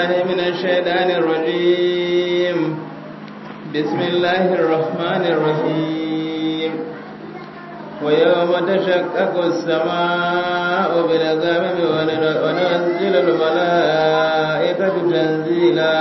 بالله من الشيطان الرجيم بسم الله الرحمن الرحيم ويوم تشقق السماء بالغمام وننزل الملائكة تنزيلا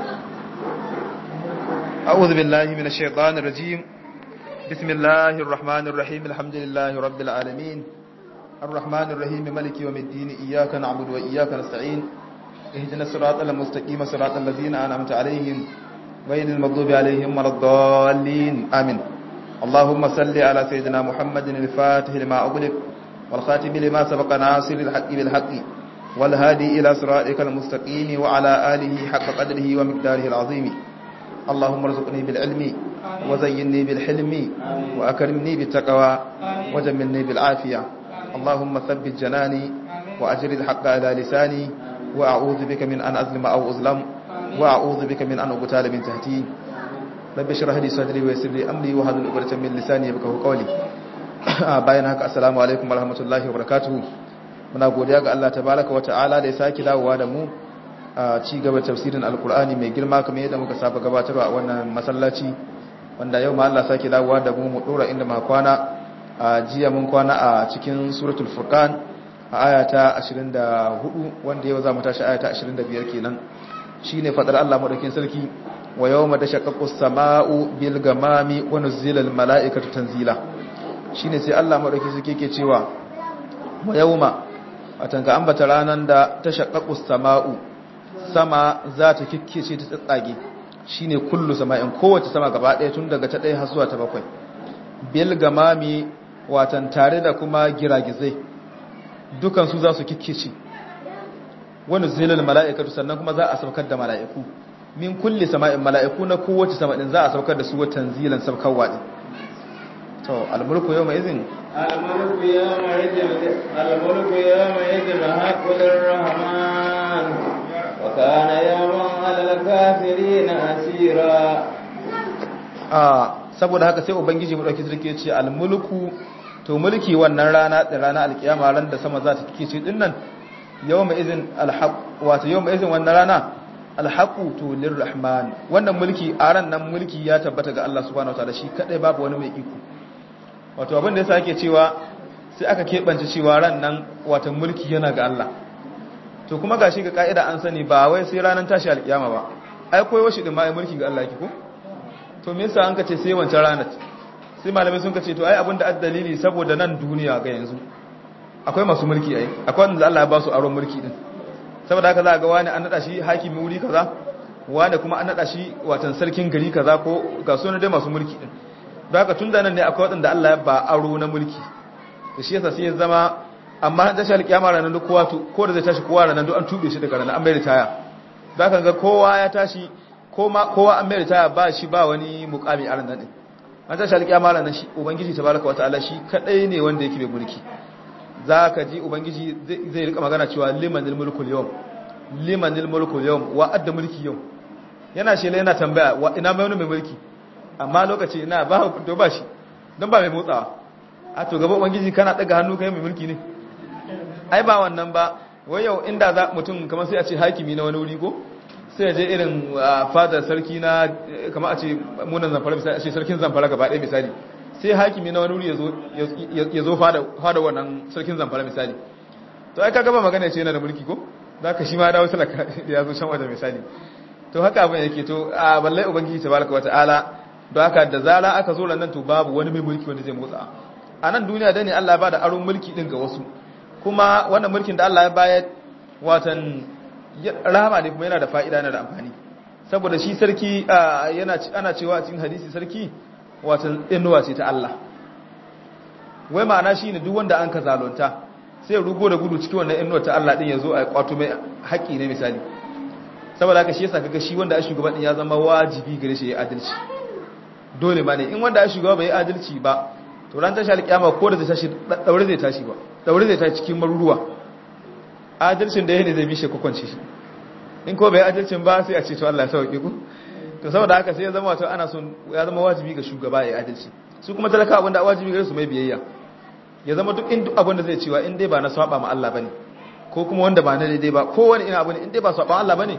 أعوذ بالله من الشيطان الرجيم بسم الله الرحمن الرحيم الحمد لله رب العالمين الرحمن الرحيم مالك يوم الدين إياك نعبد وإياك نستعين اهدنا الصراط المستقيم صراط الذين أنعمت عليهم غير المغضوب عليهم ولا الضالين آمين اللهم صل على سيدنا محمد الفاتح لما أغلق والخاتم لما سبق ناصر الحق بالحق والهادي إلى صراطك المستقيم وعلى آله حق قدره ومقداره العظيم اللهم ارزقني بالعلم وزينني بالحلم وأكرمني بالتقوى وجملني بالعافية اللهم ثبت جناني وأجر الحق على لساني وأعوذ بك من أن أظلم أو أظلم وأعوذ بك من أن أغتال من تحتي رب اشرح لي صدري ويسر لي أمري واحلل عقدة من لساني يفقهوا قولي bayan haka assalamu alaikum warahmatullahi wabarakatuh muna godiya ga Allah tabaaraka wa ta'ala da ya saki dawowa da mu a ci gaba tafsirin alkur'ani mai girma kamar yadda muka saba gabatarwa a wannan masallaci wanda yau ma Allah sake dawowa da mu dora inda ma kwana a jiya mun kwana a cikin suratul furqan a ayata 24 wanda yau za mu tashi ayata 25 kenan shine fadar Allah madaukakin sarki wa yawma tashaqqaqus samaa'u bil gamami wa nuzila al mala'ikatu tanzila shine sai Allah madaukakin sarki yake cewa wa yawma atanka ambata ranan da tashaqqaqus samaa'u sama za ta kikkece ta tsatsage shine kullu sama'in kowace sama gaba ɗaya tun daga ta ɗaya har zuwa ta bakwai bil gamami watan tare da kuma giragizai dukan su za su kikkece wani zilal mala'ikatu sannan kuma za a saukar da mala'iku min kulli sama'in mala'iku na kowace sama din za a saukar da su wa tanzilan saukarwa din to al-mulku yawma idhin haqqul rahman وكان يوما على الكافرين اسيرا saboda haka sai ubangiji mu dauki sarki yace al-mulku to mulki wannan rana da rana alkiyama ran da sama za ta kice din nan yawma izin al-haq wato yawma izin wannan rana al-haqu to lirrahman wannan mulki a ran nan mulki ya tabbata ga Allah subhanahu wataala shi kadai babu wani mai iko wato abin da yasa ake cewa sai aka kebance cewa ran nan wato mulki yana ga Allah to kuma gashi ga kaida an sani ba wai sai ranar tashi alkiyama ba ai koyo shi din ma mulki ga Allah yake ko to me yasa an kace sai wancan ranar sai malamai sun kace to ai abinda addalili saboda nan duniya ga yanzu akwai masu mulki ai akwai wanda Allah ya ba su aron mulki din saboda haka za ga wani an nada shi hakimi wuri kaza wani kuma an nada shi watan sarkin gari kaza ko ga sunan dai masu mulki din don haka tun da nan ne akwai wanda Allah ya ba aro na mulki da shi yasa sai ya zama amma da shi alkiyama ranar duk kowa to ko da zai tashi kowa ranar duk an tube shi daga ranar an mai ritaya za ka ga kowa ya tashi kowa an mai ritaya ba shi ba wani mukami a ranar din an tashi alkiyama ranar shi ubangiji tabaraka wataala shi kadai ne wanda yake mai mulki za ka ji ubangiji zai rika magana cewa limanil mulkul yawm limanil mulkul yawm wa adda mulki yau yana shela yana tambaya wa ina mai wani mai mulki amma lokaci ina ba to ba shi dan ba mai motsawa a to gaba ubangiji kana daga hannu kai mai mulki ne ai ba wannan ba wai yau inda za mutum kamar sai a ce hakimi na wani wuri ko sai ya je irin fadar sarki na kamar a ce munan zamfara misali a ce sarkin zamfara gaba ɗaya misali sai hakimi na wani wuri ya zo fada wannan sarkin zamfara misali to ai kaga ba magana ce yana da mulki ko za ka shi ma dawo talaka da ya zo can wajen misali to haka abin yake to a balle ubangiji tabaraka wa ta'ala don haka da zara aka zo nan to babu wani mai mulki wanda zai motsa a nan duniya da ne Allah ya bada aron mulki din ga wasu kuma wannan mulkin da Allah ya bayar watan rahama ne kuma yana da fa'ida yana da amfani saboda shi sarki ana cewa cikin hadisi sarki watan inuwa ce ta Allah wai ma'ana shi ne duk wanda an ka zalunta sai rugo da gudu cikin wannan inuwa ta Allah din ya zo a kwato mai haƙƙi ne misali saboda haka shi yasa kaga shi wanda a shugaba din ya zama wajibi gare shi ya adalci dole ma ne in wanda a shugaba bai adalci ba to ran tashi alƙiyama ko da zai tashi daure zai tashi ba daure zai tashi cikin maruruwa adalcin da yake zai bishe kokonce shi in ko bai adalcin ba sai a ce to Allah ya sauke ku to saboda haka sai ya zama wato ana son ya zama wajibi ga shugaba ya adalci su kuma talaka abinda wajibi gare su mai biyayya ya zama duk abin da zai cewa in dai ba na saba ma Allah bane ko kuma wanda ba na daidai ba ko wani ina abu ne in dai ba saba Allah bane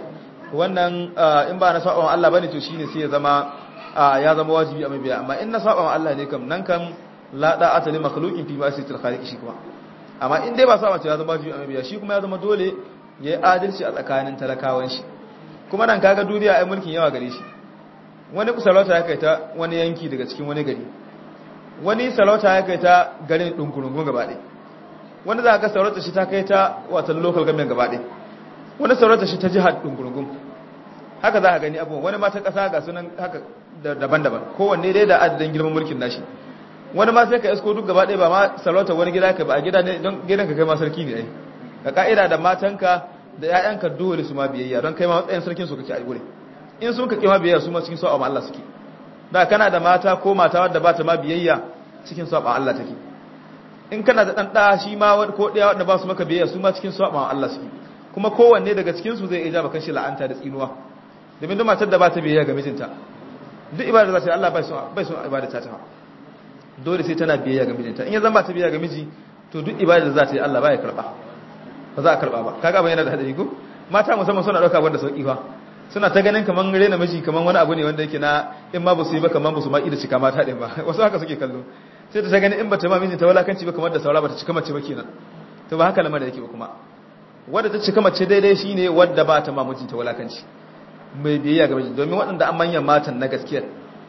wannan in ba na saba wa Allah bane to shine sai ya zama wajibi a mabiya amma in na saba wa Allah ne kam nan kam la da'ata li makhluqin fi ma'siyatil khaliq shi kuma amma in dai ba saba ce ya zama wajibi a mabiya shi kuma ya zama dole ya yi adalci a tsakanin talakawan shi kuma nan kaga duniya ai mulkin yawa gare shi wani sarauta ya kai ta wani yanki daga cikin wani gari wani sarauta ya kai ta garin dungurungun gaba ɗaya wani za ka sarauta shi ta kai ta watan local government gaba ɗaya wani sarauta shi ta jihar dungurungun haka za ka gani abubuwan wani mata ƙasa ga sunan haka daban-daban kowanne dai da adadin girman mulkin nashi wani ma sai ka isko duk gaba ɗaya ba ma sarauta wani gida ka ba a gida ne don gidanka kai ma sarki ne ai ka ka'ida da matanka da ƴaƴanka dole su ma biyayya don kai ma matsayin sarkin su kake a gure in sun ka kima biyayya su ma cikin sa'a Allah suke da kana da mata ko mata wadda ba ta ma biyayya cikin sa'a Allah take in kana da dan da shi ma ko daya wadda ba su maka biyayya su ma cikin sa'a Allah suke kuma kowanne daga cikin su zai ijaba kanshi la'anta da tsinuwa domin duk matar da ba ta biyayya ga mijinta duk ibada za ta yi Allah bai son ibada ta dole sai tana biyayya ga mijinta in ya zama ta biyayya ga miji to duk ibada da za ta yi Allah ba ya karba ba za a karba ba kaga ba yana da hadari ko mata musamman suna dauka wanda sauki fa suna ta ganin kaman rena miji kaman wani abu ne wanda yake na in ma ba su yi ba kaman ba su ma ida cika mata din ba wasu haka suke kallo sai ta gani in ba ta ma miji ta walakanci ba kamar da saura ba ta cika mace ba kenan to ba haka lamarin yake ba kuma wadda ta cika mace daidai shine wadda ba ta ma miji ta walakanci mai biyayya ga miji domin waɗanda an manyan matan na gaskiya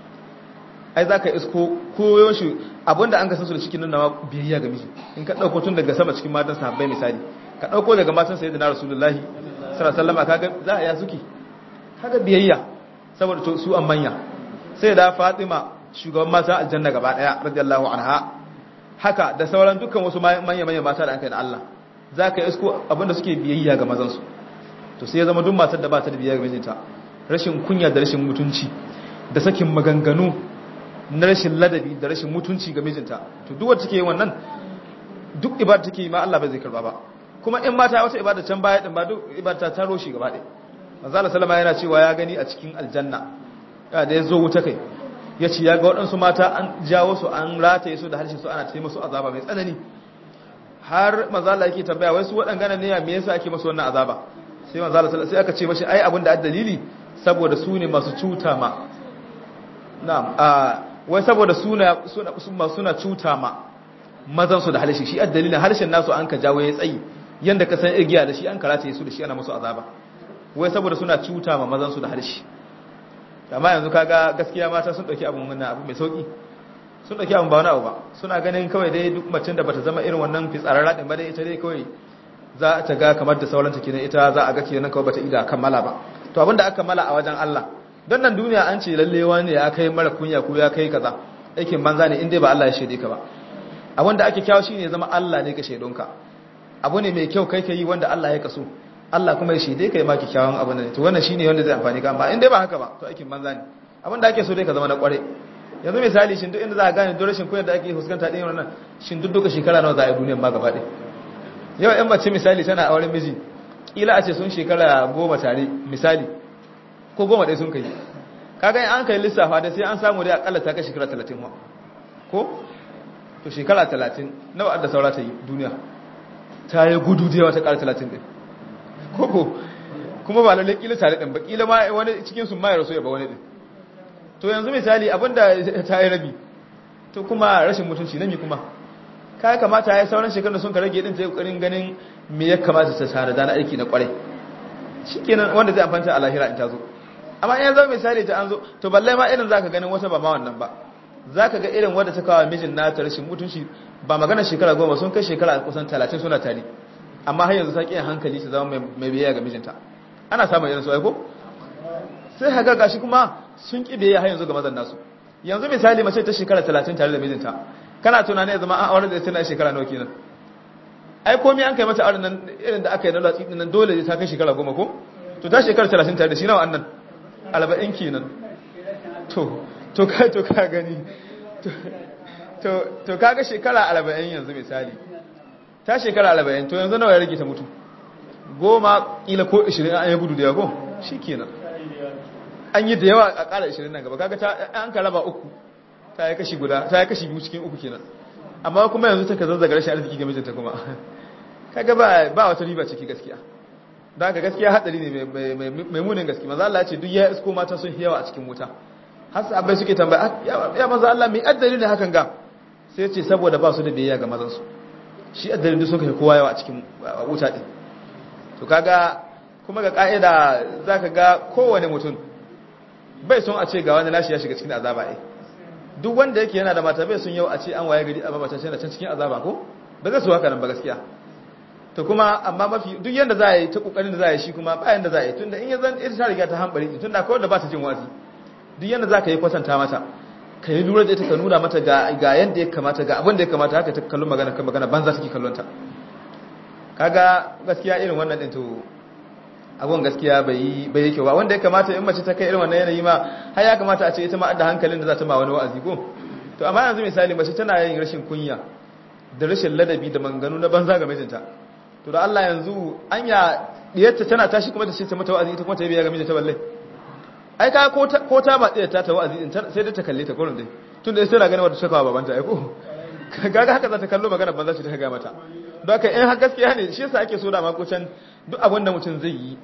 ai zaka isko koyo shi abinda an ga san su da cikin nan biyayya ga miji in ka dauko tun daga sama cikin matan sahabbai misali ka dauko daga matan sayyidina rasulullahi sallallahu alaihi wasallam kaga za a ya suke kaga biyayya saboda su an manya sai da Fatima shugaban mata aljanna gaba daya radiyallahu anha haka da sauran dukkan wasu manya mata da an kai da Allah zaka isko abinda suke biyayya ga mazan su to sai ya zama duk matar da ba ta da biyayya ga mijinta rashin kunya da rashin mutunci da sakin maganganu na rashin ladabi da rashin mutunci ga mijinta to duk wacce take wannan duk ibada take ma Allah bai zai karba ba kuma in mata wata ibada can baya din ba duk ibada ta roshi gaba ɗaya manzo Allah sallama yana cewa ya gani a cikin aljanna da ya zo wuta kai yace ya ga waɗansu mata an jawo su an rataye su da harshen su ana tayi musu azaba mai tsanani har manzo Allah yake tambaya wai su waɗangana ne me yasa ake musu wannan azaba sai manzo Allah sai aka ce mashi ai abin da dalili saboda su ne masu cuta ma na'am wai saboda suna cuta ma mazan su da halishi shi dalilin harshen nasu an ka jawo ya tsayi yanda ka san igiya da shi an karata su da shi ana musu azaba wai saboda suna cuta ma mazan su da harshe amma yanzu kaga gaskiya mata sun dauki abun wannan abu mai sauki sun dauki abun ba wani abu ba suna ganin kawai dai duk macen da bata zama irin wannan fitsararra din ba dai ita dai kawai za ta ga kamar da sauran ta kenan ita za a ga kenan kawai bata ida kammala ba to abinda aka kammala a wajen Allah don nan duniya an ce lalle wani ya kai mara kunya ko ya kai kaza aikin banza ne in dai ba Allah ya shaide ka ba abinda ake kyawu shine ya zama Allah ne ka shaidonka abu ne mai kyau kai kai wanda Allah ya kaso Allah kuma ya shaide kai ma kyakkyawan abu ne to wannan shine wanda zai amfani ka amma in dai ba haka ba to aikin banza ne abinda ake so dai ka zama na kware yanzu misali shin duk inda za ka gane don rashin kunya da ake fuskanta din wannan shin duk duka shekara nawa za a yi duniyar ma gaba ɗaya yau ɗan mace misali tana auren miji kila a ce sun shekara 10 tare misali ko 10 ɗaya sun kai kaga in an kai lissafa da sai an samu dai akalla ta kai shekara 30 ma ko to shekara 30 nawa da saura ta yi duniya ta yi gudu da yawa ta ƙara 30 ɗin koko kuma ba lalle kila tare ɗin ba kila ma wani cikin sun ma ya rasu ya ba wani ɗin to yanzu misali abinda ta yi rabi to kuma rashin mutunci nami kuma ka kamata ya yi sauran shekarun da sun ka rage ɗin ta yi ƙoƙarin ganin me ya kamata ta tare da na aiki na ƙwarai shi kenan wanda zai amfanta a lahira in ta zo amma in ya zama misali ta an zo to balle ma irin za ka ganin wata ba ma wannan ba za ka ga irin wadda ta kawo mijin nata rashin mutunci ba magana shekara 10 sun kai shekara kusan 30 suna tare amma har yanzu ta ƙi hankali ta zama mai biyayya ga mijinta ana samun irin su aiko sai haka gashi kuma sun ƙi biyayya har yanzu ga mazan nasu yanzu misali mace ta shekara 30 tare da mijinta kana tunani ya zama an aure da tana shekara nawa kenan ai komai an kai mata auren nan irin da aka yi na latsi din nan dole ta kai shekara 10 ko to ta shekara 30 tare da shi nawa annan 40 kenan to ka gani to kaga shekara 40 yanzu misali ta shekara 40 to yanzu nawa ya rage ta mutu 10 kila ko 20 an yi gudu da yawa ko shikenan an yi da yawa a ƙara 20 nan gaba kaga an ka raba uku ta yi kashi guda ta yi kashi biyu cikin uku kenan amma kuma yanzu ta ka zazzaga rashin arziki ga mijinta kuma kaga ba wata riba ciki gaskiya da haka gaskiya hadari ne mai munin gaske manzo Allah ya ce duk ya isko mata sun yawa a cikin wuta har sahabbai suke tambaya ya manzo Allah mai addali ne hakan ga sai ya ce saboda ba su da biyayya ga mazan su shi addali duk sun kai kowa yawa a cikin wuta din to kaga kuma ga ka'ida zaka ga kowane mutum bai son a ce ga wani nashi ya shiga cikin azaba duk wanda yake yana da mata bai son yau a ce an waye gari a babata shi na can cikin azaba ko ba zai so haka nan ba gaskiya to kuma amma mafi duk yanda za a yi ta kokarin da za a yi shi kuma bayan da za a yi tunda in ya zan ita ta riga ta hambari tunda akwai wanda ba ta jin wazi duk yanda za ka yi kwatanta mata ka yi lura da ita ka nuna mata ga yanda ya kamata ga abin da ya kamata haka ta kallon magana kan magana banza take kallon ta kaga gaskiya irin wannan din to abun gaskiya bai yi kyau ba wanda ya kamata in mace ta kai irin wannan yanayi ma har ya kamata a ce ita ma da hankalin da za ta ma wani wa'azi ko to amma yanzu misali mace tana yin rashin kunya da rashin ladabi da manganu na banza ga mijinta to da Allah yanzu anya diyarta tana tashi kuma ta ce ta mata wa'azi ita kuma ta yi biya ga mijinta balle ai ka ko ta ba diyarta ta wa'azi din sai da ta kalle ta gurin dai tunda sai tana ganin wata shakawa babanta ai ko kaga haka za ta kallo magana banza ce ta ga mata don haka in har gaskiya ne shi yasa ake so da makocin duk abin da mutum zai yi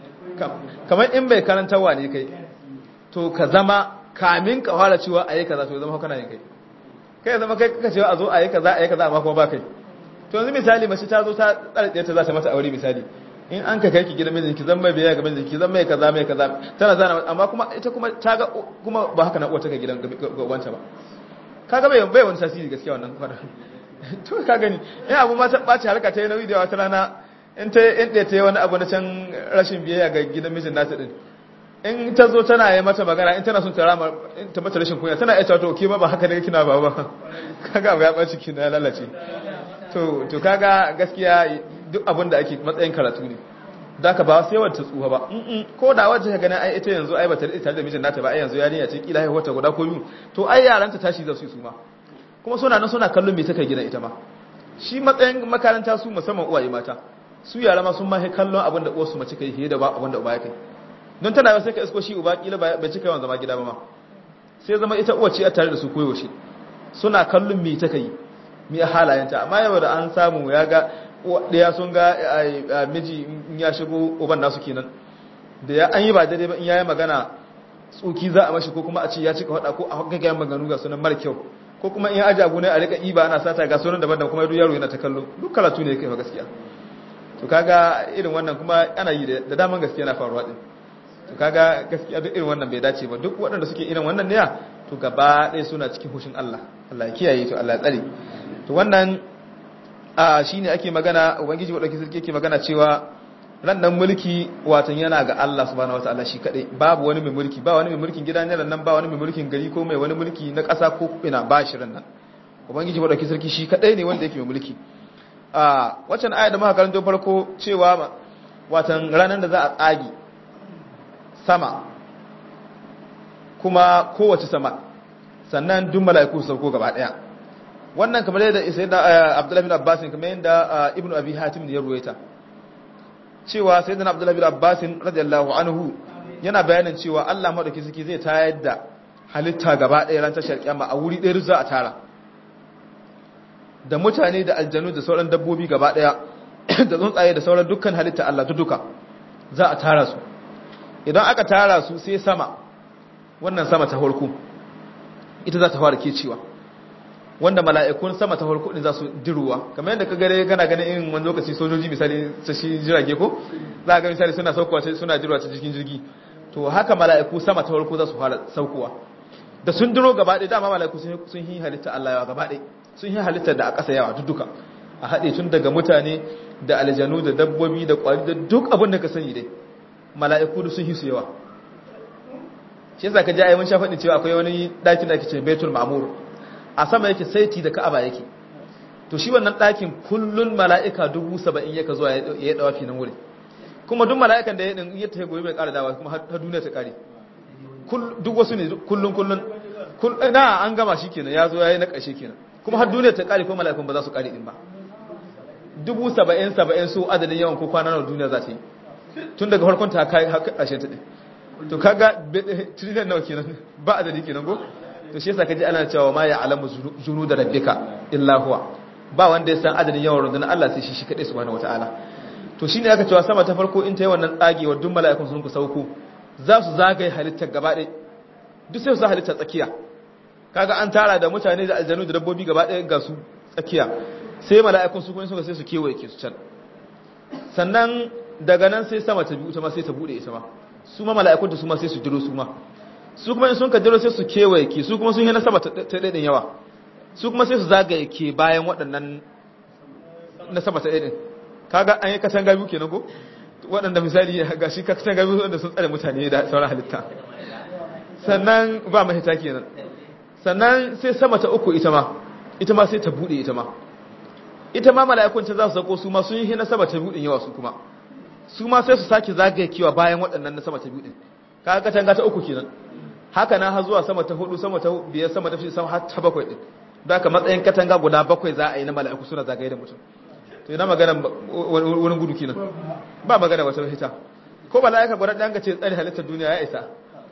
kamar in bai karantarwa ne kai to ka zama kamin ka fara cewa ayi kaza to zama kana yin kai zama kai kaka cewa a zo ayi kaza amma kuma ba kai to yanzu misali mace ta zo ta tsarɗe ta za ta mata aure misali in an ka kai ki gidan mijinki ki zan mai biya ga mijinki ki zan mai kaza tana zana amma kuma ita kuma ta ga kuma ba haka na uwa ta ga gidan gabanta ba kaga bai wani tasiri gaskiya wannan fara to ka gani in abu ma ta ɓaci harka ta yi nauyi da wata rana in ɗaya ta yi wani abu na can rashin biyayya ga gidan mijin nata ɗin in ta zo tana yi mata magana in tana son ta rama ta mata rashin kunya tana iya to ke ma ba haka ne kina ba kaga abu ya ɓaci kina ya lalace to kaga gaskiya duk abin da ake matsayin karatu ne da ka ba sai wata tsuha ba ko da wacce ka gani ai ita yanzu ai bata tare da mijin nata ba ai yanzu yarinya ce kila haihuwa ta guda ko biyu to ai yaranta tashi za su yi su ma kuma suna nan suna kallon me take gidan ita ma shi matsayin makaranta su musamman uwaye mata su yara ma sun ma kallon abin da uwarsu mace kai fiye da ba abin da uba ya kai don tana yau sai ka isko shi uba kila bai cika yawan zama gida ba ma sai zama ita uwa ce a tare da su koyo shi suna kallon me take yi me halayenta amma yau da an samu ya ga ɗaya sun ga miji in ya shigo uban nasu kenan da ya an yi ba daidai ba in yayi magana tsoki za a mashi ko kuma a ce ya cika hada ko a gaggayen maganganu ga sunan mara kyau ko kuma in ya aji abu ne a rika iba ana sata ga sunan daban-daban kuma yaro yana ta kallo duk karatu ne kai fa gaskiya to kaga irin wannan kuma ana yi da daman gaskiya na faruwa din to kaga gaskiya duk irin wannan bai dace ba duk waɗanda suke irin wannan ne to gaba ɗaya suna cikin hushin Allah Allah ya kiyaye to Allah ya tsare to wannan shine ake magana ubangiji wadauki sarki yake magana cewa ran nan mulki watan yana ga Allah subhanahu wataala shi kadai babu wani mai mulki ba wani mai mulkin gidan nan ba wani mai mulkin gari ko mai wani mulki na ƙasa ko ina ba shi ran nan ubangiji wadauki sarki shi kadai ne wanda yake mai mulki waccan aya da muka karanto farko cewa watan ranar da za a tsagi sama kuma kowace sama sannan duk mala'iku su sauko gaba daya wannan kamar yadda sayyidina Abdullah bin Abbas kamar yadda Ibn Abi Hatim ya ruwaita cewa sayyidina Abdullah bin Abbas radiyallahu anhu yana bayanin cewa Allah madauki suke zai tayar da halitta gaba daya ran tashar kiyama a wuri ɗaya za a tara da mutane da aljanu da sauran dabbobi gaba daya da tsuntsaye da sauran dukkan halitta Allah duka za a tara su idan aka tara su sai sama wannan sama ta farko ita za ta fara kecewa wanda mala'ikun sama ta farko din za su diruwa kamar yadda ka gare kana ganin irin wani lokaci sojoji misali ta shi jirage ko za ga misali suna saukowa suna diruwa ta cikin jirgi to haka mala'iku sama ta farko za su fara saukowa da sun diro gaba ɗaya dama mala'iku sun yi halitta Allah yawa gaba ɗaya sun yi halitta da a ƙasa yawa duka a haɗe tun daga mutane da aljanu da dabbobi da ƙwari da duk abin da ka sani dai mala'iku da sun yi su yawa shi yasa ka ji ayi mun sha faɗi cewa akwai wani ɗakin da ake ce Baitul Ma'mur a sama yake saiti da Ka'aba yake to shi wannan ɗakin kullun mala'ika 70,000 yake zuwa ya yi dawafi nan wuri kuma duk mala'ikan da ya din ya tafi gobe bai ƙara dawa kuma har duniya ta ƙare duk wasu ne kullun na an gama shi kenan ya zo ya yi na ƙarshe kenan kuma har duniya ta ƙare ko mala'ikun ba za su ƙare din ba 70,000 su adadin yawan ko kwana nawa duniya za ta yi tun daga farkon ta kai har ƙarshen ta din to kaga trillion nawa kenan ba adadi kenan ko to shi yasa kaji ana cewa ma ya alamu zunu da rabbika illa huwa ba wanda ya san adadin yawan rundunar Allah sai shi kadai subhanahu wataala to shine aka cewa sama ta farko in ta yi wannan tsagewar duk mala'ikun sun ku sauko za su zagaye halittar gaba ɗaya duk sai su halittar tsakiya kaga an tara da mutane da aljanu da dabbobi gaba ɗaya ga su tsakiya sai mala'ikun su kuma sai su kewaye ke su can sannan daga nan sai sama ta biyu ita ma sai ta bude ita ma su ma mala'ikun da su ma sai su diro su ma su kuma in sun ka diro sai su kewaye ke su kuma sun yi na sama ta ɗaiɗin yawa su kuma sai su zagaye ke bayan waɗannan na sama ta ɗaiɗin kaga an yi katanga biyu kenan ko waɗanda misali ga shi katanga biyu wanda sun tsare mutane da sauran halitta sannan ba mahita kenan sannan sai sama ta uku ita ma sai ta bude ita ma mala'ikun ta za su sako su ma sun yi na sama ta budin yawa su ma sai su sake zagaye kewa bayan waɗannan na sama ta budin kaga katanga ta uku kenan haka na har zuwa sama ta hudu sama ta biyar sama ta sama har ta bakwai din da haka matsayin katanga guda bakwai za a yi na mala'iku suna zagaye da mutum to ina magana wurin gudu kenan ba magana wata hita ko mala'ika guda ɗan ga ce tsare halittar duniya ya isa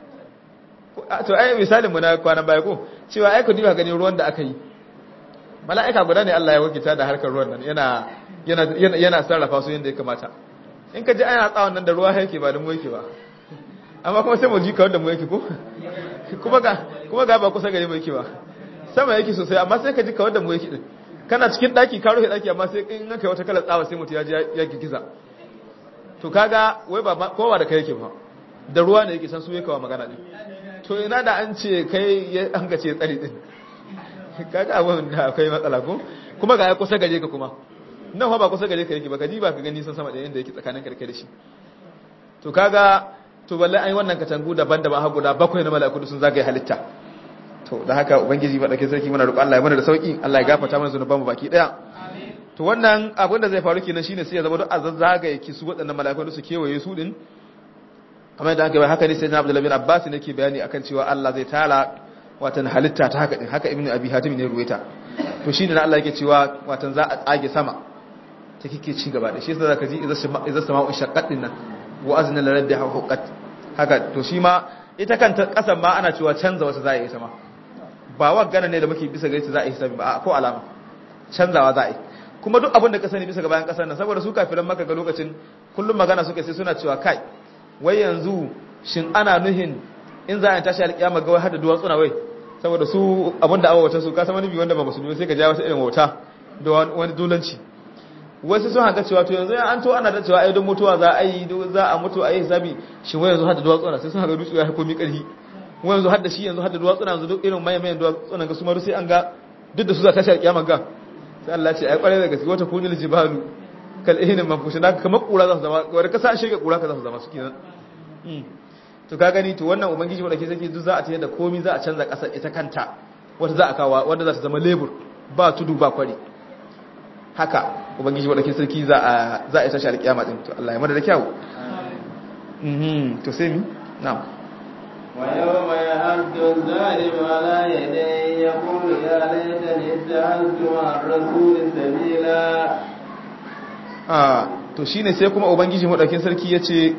to ai misalin mu na kwanan baya ko cewa ai ku diba ganin ruwan da aka yi mala'ika guda ne Allah ya wakilta da harkar ruwan nan yana sarrafa su yadda ya kamata in ka ji ana tsawon nan da ruwa yake ba da mu yake ba amma kuma sai mu ji kawar da mu yake ko kuma ga ba kusa gare mu yake ba sama yake sosai amma sai ka ji kawar da mu yake din kana cikin daki ka rufe daki amma sai in kai wata kalar tsawa sai mutu ya ji ya gigiza to kaga wai ba kowa da kai yake ba da ruwa ne yake san su yake wa magana din to ina da an ce kai an ga ce tsari din kaga abin da akwai matsala ko kuma ga ya kusa gare ka kuma nan ba kusa gare ka yake ba ka ji ba ka gani san sama da inda yake tsakanin karkai da shi to kaga to balle ai wannan katangu daban-daban har guda bakwai na mala'iku sun zagaye halitta to da haka ubangiji ba dake sarki muna roƙo Allah ya mana da sauki Allah ya gafarta mana zanuban mu baki daya to wannan abin da zai faru kenan shine sai ya zama duk azzagaye ki su waɗannan mala'iku su kewaye su din kamar da haka ne sai na Abdullah bin Abbas ne ke bayani akan cewa Allah zai tara watan halitta ta haka din haka ibnu abi hatim ne ruwaita to shine Allah yake cewa watan za a tsage sama ta kike ci gaba da shi yasa zaka ji idza sama'u shaqqat din nan wa azna li rabbiha huqqat haka to shi ma ita kanta kasan ma ana cewa canza wata za a yi sama ba wa gana ne da muke bisa ga ita za a yi sabi ba ko alama canzawa za a yi kuma duk abin da ka sani bisa ga bayan kasar nan saboda su kafiran maka ga lokacin kullum magana suka sai suna cewa kai wai yanzu shin ana nuhin in za a tashi alƙiyama ga wai har da duwatsuna wai saboda su abinda awa wata su ka san wani bi wanda ba musulmi sai ka ja wata irin wauta da wani dulanci wasu sun haka cewa to yanzu an to ana da cewa ai don mutuwa za a yi za a mutu a yi hisabi shin wai yanzu har da duwatsuna sai sun haka dutse ya komi karhi wai yanzu har da shi yanzu har da duwatsuna yanzu duk irin mayan duwatsunan ga su maru sai an ga duk da su za ta tashi alƙiyama ga sai Allah ce ai kware da gaske wata kunil jibalu kal ihnin mafushin da kamar kura za su zama wanda ka sa shege kura ka za su zama su kenan to ka gani to wannan ubangiji wanda ke sake duk za a tayar da komai za a canza kasar ita kanta wanda za a kawo wanda za ta zama lebur ba tudu ba kwari haka ubangiji wanda ke sarki za a tashi alkiyama din to Allah ya mada da kyau to sai mi na'am wa yawma ya'addu zalim ala yadayhi yaqulu ya laitani ittahadtu ar-rasul sabila to shine sai kuma ubangiji madaukin sarki yace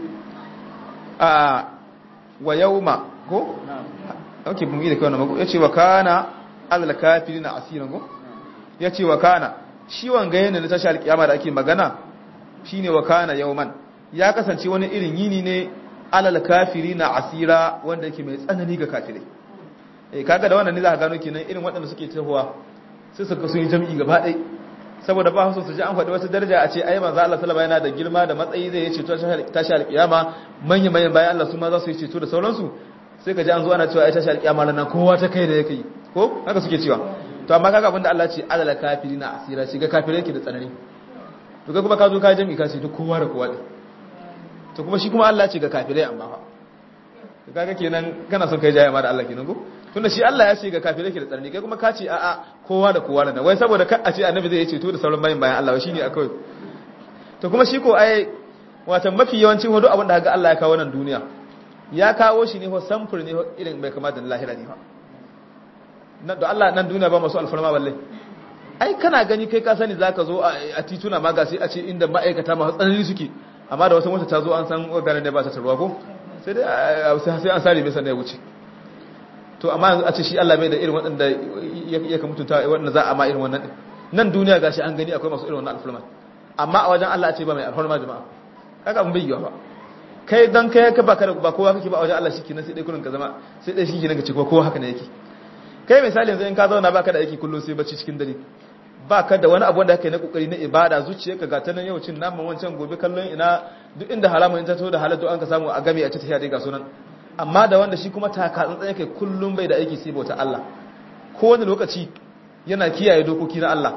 wa yawma ko okay mun yi da kawai mako yace wa kana alal kafirina asiran ko yace wa kana shi wanga yana da tashi alkiyama da ake magana shine wa kana yawman ya kasance wani irin yini ne alal kafirina asira wanda yake mai tsanani ga kafirai kaga da wannan ne za ka gano kenan irin waɗanda suke tahowa sai su ga sun yi jami'i gaba ɗaya saboda ba su ji an faɗi wata daraja a ce ai manzo Allah sallallahu alaihi wasallam yana da girma da matsayi zai yi ceto tashi alkiyama manyan bayan Allah su ma za su yi ceto da sauransu sai ka ji an zo ana cewa ai tashi alkiyama nan kowa ta kai da yake ko haka suke cewa to amma kaga abinda Allah ce alal kafirina asira shi ga kafirai yake da tsanani to kai kuma ka zo ka jami'i ka ce duk kowa da kowa din to kuma shi kuma Allah ce ga kafirai amma fa to kaga kenan kana son kai jaya ma da Allah kenan ko tunda shi Allah ya ce ga kafirai yake da tsanani kai kuma ka ce a'a kowa da kowa da wai saboda ka a ce annabi zai ceto da sauran bayan Allah shine akai to kuma shi ko ai wato mafi yawancin hudu abin da ga Allah ya kawo nan duniya ya kawo shi ne ho samfur ne irin bai kamata da lahira ne fa nan da Allah nan duniya ba masu alfarma balle ai kana gani kai ka sani zaka zo a tituna ma ga sai a ce inda ma'aikata ma tsanani suke amma da wata mota ta zo an san ganin da ba ta tarwa ko sai dai sai an sare mai sannan ya wuce to amma a ce shi Allah bai da irin waɗanda ya ka mutunta waɗanda za a ma irin wannan nan duniya gashi an gani akwai masu irin wannan alfarma amma a wajen Allah a ce ba mai alhorma jama'a kaga abun bai yiwa ba kai dan kai ka ba kowa kake ba a wajen Allah shikenan sai dai kullun ka zama sai dai shikenan ka ce kowa haka ne yake kai misali yanzu in ka zauna baka da aiki kullun sai bacci cikin dare baka da wani abu wanda kake na kokari na ibada zuciyarka ga ta nan yau cin naman wancan gobe kallon ina duk inda haramun in ta to da halatu an ka samu a game a ci tafiya dai ga sunan amma da wanda shi kuma taka tsantsan yake kullun bai da aiki sai bauta Allah ko wani lokaci yana kiyaye dokoki na Allah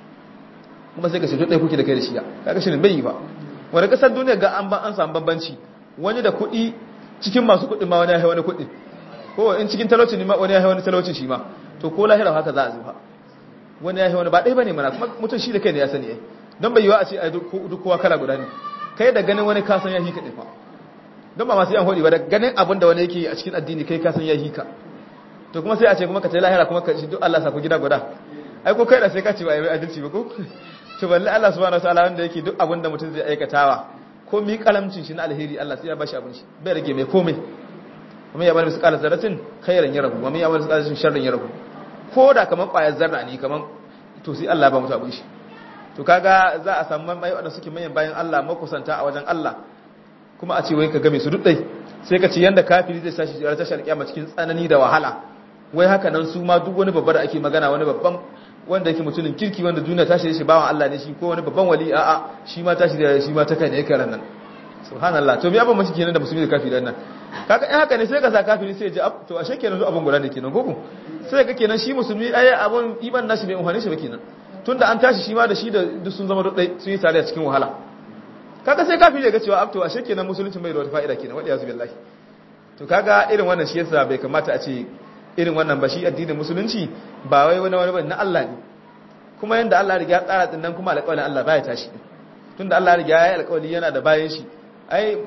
kuma sai ka ce duk dai kuke da kai da shi ya kaga shirin bai yi ba wani kasar duniya ga an samu bambanci wani da kuɗi cikin masu kuɗin ma wani ya wani kuɗi ko in cikin talauci ne ma wani ya wani talauci shi ma to ko lahira haka za a zuwa wani ya wani ba ɗaya bane mana kuma mutum shi da kai ne ya sani don bai yiwa a ce duk kowa kala guda ne kai da ganin wani kasan ya hika ɗin fa don ba masu yan hodi ba da ganin abin da wani yake a cikin addini kai kasan ya hika to kuma sai a ce kuma ka tayi lahira kuma ka shi duk Allah sa ku gida guda ai ko kai da sai ka ce ba ai adalci ba ko to balle Allah subhanahu wataala wanda yake duk abin da mutum zai aikatawa ko mi kalamcin shi na alheri Allah sai ya bashi abin shi bai rage mai komai kuma ya bani misqala zarratin khairan yarahu wa man ya'mal misqala zarratin sharran yarahu ko da kaman ƙwayar zarra ne kaman to sai Allah ba mutu abin shi to kaga za a samu mai wanda suke manyan bayan Allah makusanta a wajen Allah kuma a ce wai ka game su duddai sai ka ce yanda kafiri zai sashi a tashar kiyama cikin tsanani da wahala wai haka nan su ma duk wani babba da ake magana wani babban wanda yake mutumin kirki wanda duniya ta shirye shi bawan Allah ne shi ko wani babban wali a'a shi ma ta shirye shi ma ta kai ne yake ran nan subhanallah to me abin mace kenan da musulmi da kafiri nan kaga in haka ne sai ka sa kafiri sai ya ji to ashe kenan su abun guda ne kenan gogo sai ka kenan shi musulmi ai abun iman nashi bai umhane shi ba kenan tunda an tashi shi ma da shi da duk sun zama duk dai sun yi tare a cikin wahala kaga sai kafiri ya ga cewa to ashe kenan musulunci bai da wata fa'ida kenan wadiya su billahi to kaga irin wannan shi yasa bai kamata a ce irin wannan ba shi addinin musulunci ba wai wani ba na Allah ne kuma yanda Allah ya riga tsara din nan kuma alƙawarin Allah baya tashi tunda Allah ya riga ya yi alƙawari yana da bayan shi ai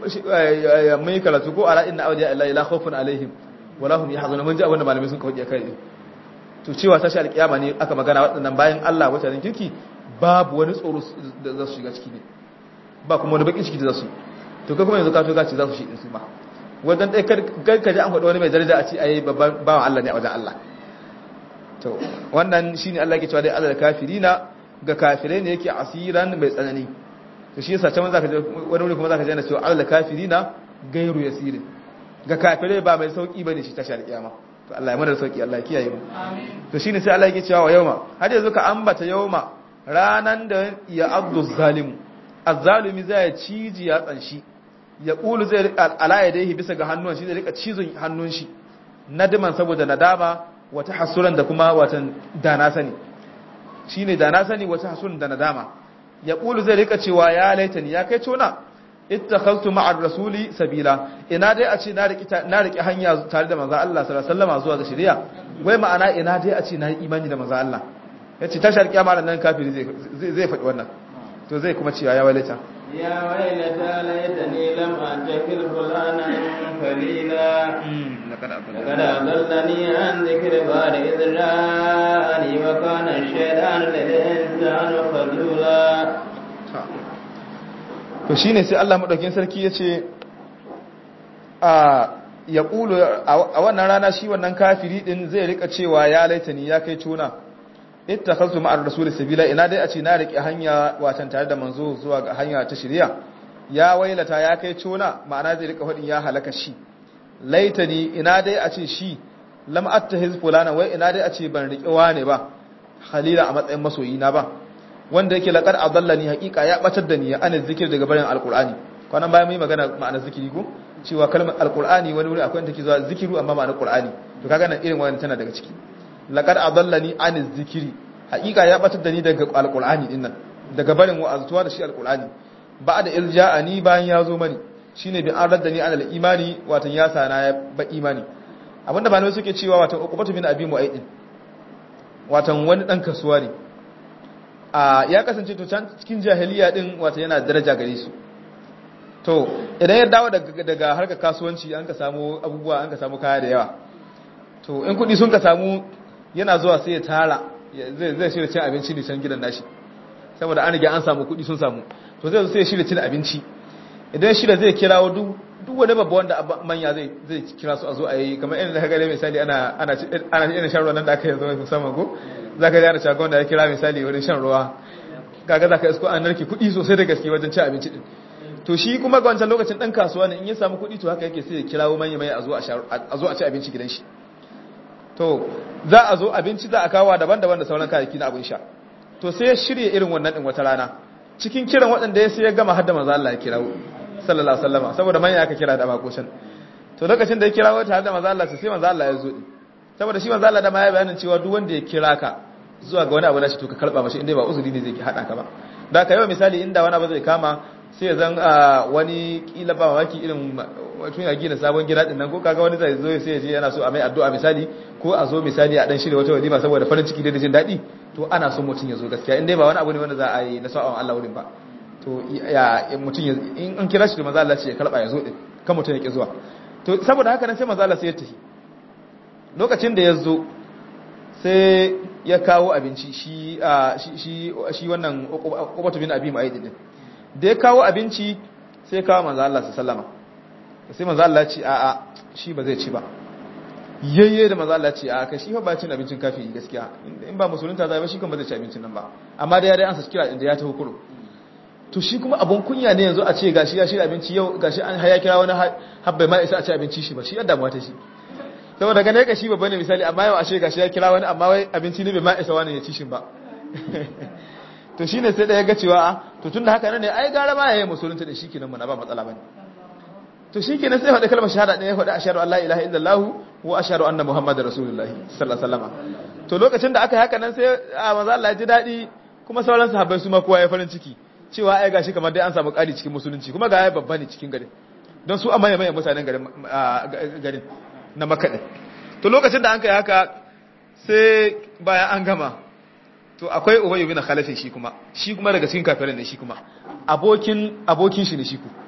mai karatu ko ala inna awliya illahi la khawfun alaihim wala hum yahzanun mun ji abin da malamai sun kawo kai to cewa tashi alƙiyama ne aka magana waɗannan bayan Allah mutanen kirki babu wani tsoro da za su shiga ciki ne ba kuma wani bakin ciki da za su to kai kuma yanzu ka to ka ce za su shi din su ba wajen dai kar ka ji an faɗi wani mai daraja a ce ai babban bawan Allah ne a wajen Allah to wannan shine Allah yake cewa dai Allah da kafirina ga kafirai ne yake asiran mai tsanani to shi yasa can zaka je wani wuri kuma zaka je na cewa Allah kafirina gairu yasirin ga kafirai ba mai sauki bane shi tashi alkiyama to Allah ya mana sauki Allah ya kiyaye mu amin to shine sai Allah yake cewa wa yauma har yanzu ka ambata yauma ranan da ya abdu zalimu azzalimi zai ciji ya tsanshi ya kulu zai rika alaya dai bisa ga hannun shi zai rika cizon hannun shi nadiman saboda nadama wata hasuran da kuma watan dana sani shine dana sani wata hasuran da nadama ya kulu zai rika cewa ya laitani ya kai tona ittakhadtu ma'ar rasuli sabila ina dai a ce na riki hanya tare da manzo Allah sallallahu alaihi wasallam zuwa ga shari'a wai ma'ana ina dai a ce na yi imani da manzo Allah yace tashar kiyama nan kafiri zai faɗi wannan to zai kuma cewa ya walaita يا ويلتى ليتني لم أتخذ فلانا خليلا لقد أضلني عن ذكر بعد إذ جاءني وكان الشيطان للإنسان خذولا to shine sai Allah madaukakin sarki yace ya kulu a wannan rana shi wannan kafiri din zai rika cewa ya laitani ya kai tuna ittakhadtu ma'ar rasuli sabila ina dai a ce na rike hanya watan tare da manzo zuwa ga hanya ta shari'a ya wailata ya kai tuna ma'ana zai rika fadin ya halaka shi laitani ina dai a ce shi lam attahiz fulana wai ina dai a ce ban rike wane ba khalila a matsayin masoyi na ba wanda yake laqad adallani haqiqa ya batar da ni an zikir daga barin alqur'ani kwanan bayan mai magana ma'anar zikiri ko cewa kalmar alqur'ani wani wuri akwai take zuwa zikiru amma ma'anar qur'ani to kaga nan irin wannan tana daga ciki laqad adallani an zikiri haqiqa ya batar da ni daga alqur'ani dinnan daga barin wa'azuwa da shi alqur'ani ba'da irja'ani bayan ya zo mani shine bi an raddani an al-imani watan ya sana ya ba imani abinda malamai suke cewa watan uqbatu bin abi mu'aydin watan wani dan kasuwa ne ya kasance to can cikin jahiliya din wata yana daraja gare su to idan ya dawo daga harkar kasuwanci an ka samu abubuwa an ka samu kaya da yawa to in kudi sun ka samu yana zuwa sai ya tara zai shirya cin abinci ne can gidan nashi saboda an riga an samu kudi sun samu to zai zo sai ya shirya cin abinci idan shirya zai kirawo duk wani babba wanda manya zai kira su a zo a yi kamar irin da ka gane misali ana irin shan ruwa nan da aka yi zo musamman ko za ka yana shagon da ya kira misali wurin shan ruwa kaga zaka isko an narke kuɗi sosai da gaske wajen ci abinci din to shi kuma ga wancan lokacin dan kasuwa ne in ya samu kuɗi to haka yake sai ya kirawo manya mai a zo a ci abinci gidan shi to za a zo abinci za a kawo daban-daban da sauran kayayyaki na abin sha to sai ya shirye irin wannan din wata rana cikin kiran waɗanda ya sai ya gama hadda manzo Allah ya kirawo sallallahu alaihi wasallam saboda manya aka kira da makoshin to lokacin da ya kirawo ta hadda manzo Allah sai manzo Allah ya zo din saboda shi manzo Allah da ma ya bayanin cewa duk wanda ya kira ka zuwa ga wani abu na shi to ka karba mashi inda ba uzuri ne zai hada ka ba da ka yau misali inda wani abu zai kama sai ya zan wani kila ba mamaki irin mutum ya gina sabon gida din nan ko kaga wani zai zo sai ya je yana so a mai addu'a misali ko a zo misali a dan shirye wata walima saboda farin ciki da jin daɗi to ana son mutum ya zo gaskiya inda ba wani abu ne wanda za a yi na sa'an Allah wurin ba to ya mutum in an kira shi da manzo Allah ce ya karba ya zo din kan mutum ya ki zuwa to saboda haka nan sai manzo Allah sai ya tafi lokacin da ya zo sai ya kawo abinci shi wannan Uqbatu bin Abi Mu'ayd din da ya kawo abinci sai kawo manzo Allah sallama sai manzo Allah ce a'a shi ba zai ci ba yayye da manzo Allah ce a'a kai shi fa ba cin abincin kafiri gaskiya in ba musulunta zai ba shi kan ba zai ci abincin nan ba amma dai an sa kira inda ya taho kuro to shi kuma abun kunya ne yanzu a ce gashi ya shirya abinci yau gashi an haya kira wani habbai ma isa a ci abinci shi ba shi yadda mu ta shi saboda gane ka shi babba ne misali amma yau ashe gashi ya kira wani amma wai abinci ne bai ma isa wani ya ci shi ba to shine sai da ya ga cewa to tunda haka ne ai gara ma yayi musulunta da shikenan mun ba matsala bane to shikenan sai faɗa kalmar shahada ɗaya faɗa ashhadu an la ilaha illallah wa ashhadu anna muhammadar rasulullahi sallallahu alaihi wasallam to lokacin da aka yi haka nan sai manzo Allah ya ji dadi kuma sauran sahabbai su ma kowa ya farin ciki cewa ai gashi kamar dai an samu ƙari cikin musulunci kuma ga ya babba ne cikin garin don su amma mai mutanen garin na makaɗin to lokacin da an kai haka sai bayan an gama to akwai Ubay ibn Khalaf shi kuma daga cikin kafirin ne shi kuma abokin shi ne shi ku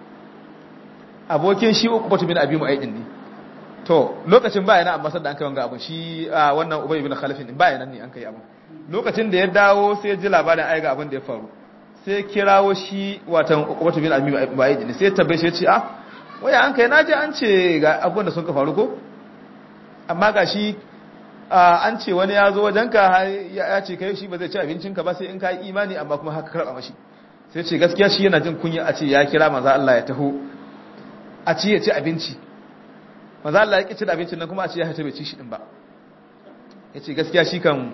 abokin shi Uqbah bin Abi Mu'ayd ne to lokacin bayan nan amma sanda an kai wanga abun shi wannan Ubay ibn Khalaf din bayan nan ne an kai abun lokacin da ya dawo sai ya ji labarin ai ga abin da ya faru sai kirawo shi watan Uqbah bin Abi Mu'ayd ne sai ya tabbace ya ce waya an kai naje an ce ga abun da sun ka faru ko amma ga shi an ce wani ya zo wajenka ya ce kai shi ba zai ci abincinka ba sai in ka yi imani amma kuma haka karɓa mashi sai ce gaskiya shi yana jin kunya a ce ya kira maza Allah ya taho a ci ya ci abinci maza Allah ya ƙi cin abincin nan kuma a ce ya haita bai ci shi ɗin ba ya ce gaskiya shi kan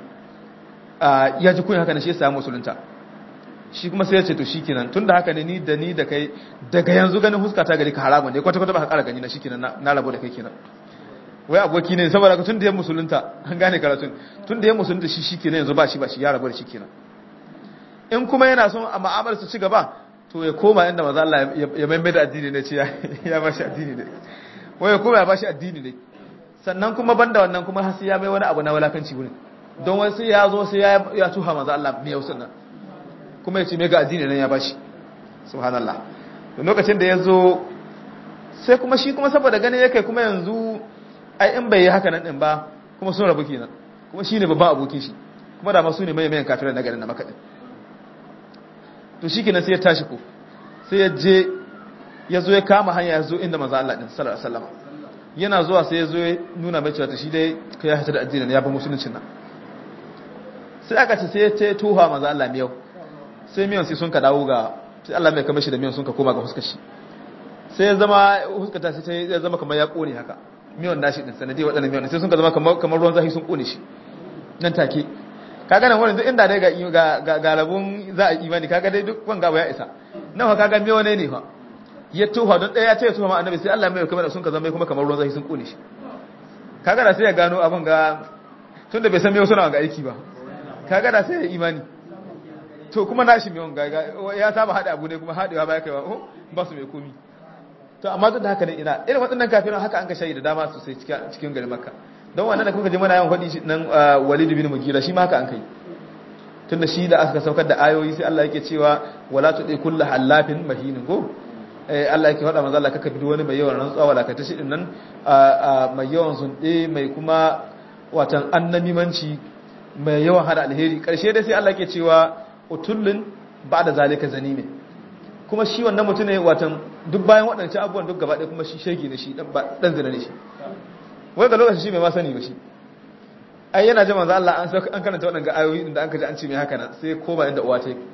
ya ji kunya haka na shi ya samu musulunta shi kuma sai ya ce to shi kenan tun da haka ne ni da kai daga yanzu ganin huskata gari ka haramun ne kwata-kwata ba ka ƙara gani na shi kenan na rabu da kai kenan wai aboki ne saboda tun da ya musulunta an gane karatun tun da ya musulunta shi kenan yanzu ba shi ya rabu da shi kenan in kuma yana son a ma'amalar su ci gaba to ya koma inda maza Allah ya maimai da addini ne ce ya ba shi addini ne wai ya koma ya ba shi addini ne sannan kuma banda wannan kuma har sai ya mai wani abu na walakanci wurin don wai sai ya zo sai ya tuha maza Allah mai yau sannan kuma ya ce mai ga addini nan ya ba shi subhanallah lokacin da ya zo sai kuma shi kuma saboda ganin yake kuma yanzu ai in bai yi haka nan din ba kuma sun rabu kenan kuma shine babban abokin shi kuma da ma su ne mayan kafiran na garin na Makka din to shikenan sai ya tashi ko sai ya je ya zo ya kama hanya ya zo inda manzo Allah din sallallahu alaihi wasallam yana zuwa sai ya zo ya nuna mai cewa shi dai kai ya hata da addinin ya ba musuluncin nan sai aka ce sai ya ce tuha manzo Allah miyau sai miyan sai sun ka dawo ga sai Allah mai kamar shi da miyan sun ka koma ga huskar shi sai ya zama huskata sai ya zama kamar ya kone haka miyan nashi din sanadi waɗannan miyan sai sun ka zama kamar ruwan zafi sun kone shi nan take kaga nan wannan duk inda dai ga rabun za a imani kaga dai duk wanga ba ya isa nan fa kaga miyo ne fa ya tuha don daya ya ce tuha ma annabi sai Allah mai kamar sun ka zama kuma kamar ruwan zafi sun kone shi kaga da sai ya gano abin ga tunda bai san miyo suna ga aiki ba kaga da sai ya imani to kuma nashi miyon ga ya saba hada abu ne kuma hadewa ba ya kaiwa ba su mai komi to amma duk da haka ne ina irin waɗannan kafirin haka an ka shayi da dama sosai cikin garin Makka don wannan da kuka ji mana yawan faɗi shi nan Walid bin Mughira shi ma haka an kai tunda shi da aka saukar da ayoyi sai Allah yake cewa wala tudi kullu halafin mahinin go Allah yake faɗa manzo Allah kaka bi wani mai yawan rantsuwa wala ka tashi din nan mai yawan zunde mai kuma watan annamimanci mai yawan hada alheri karshe dai sai Allah yake cewa utullin ba'da zalika zanime kuma shi wannan mutum ne watan duk bayan waɗancan abubuwan duk gaba ɗaya kuma shi shege ne shi dan zina ne shi wai ga lokacin shi mai ma sani ba shi ai yana jin manzo Allah an karanta waɗannan ayoyi inda an kaji an ce mai haka nan sai ko ba inda uwa ta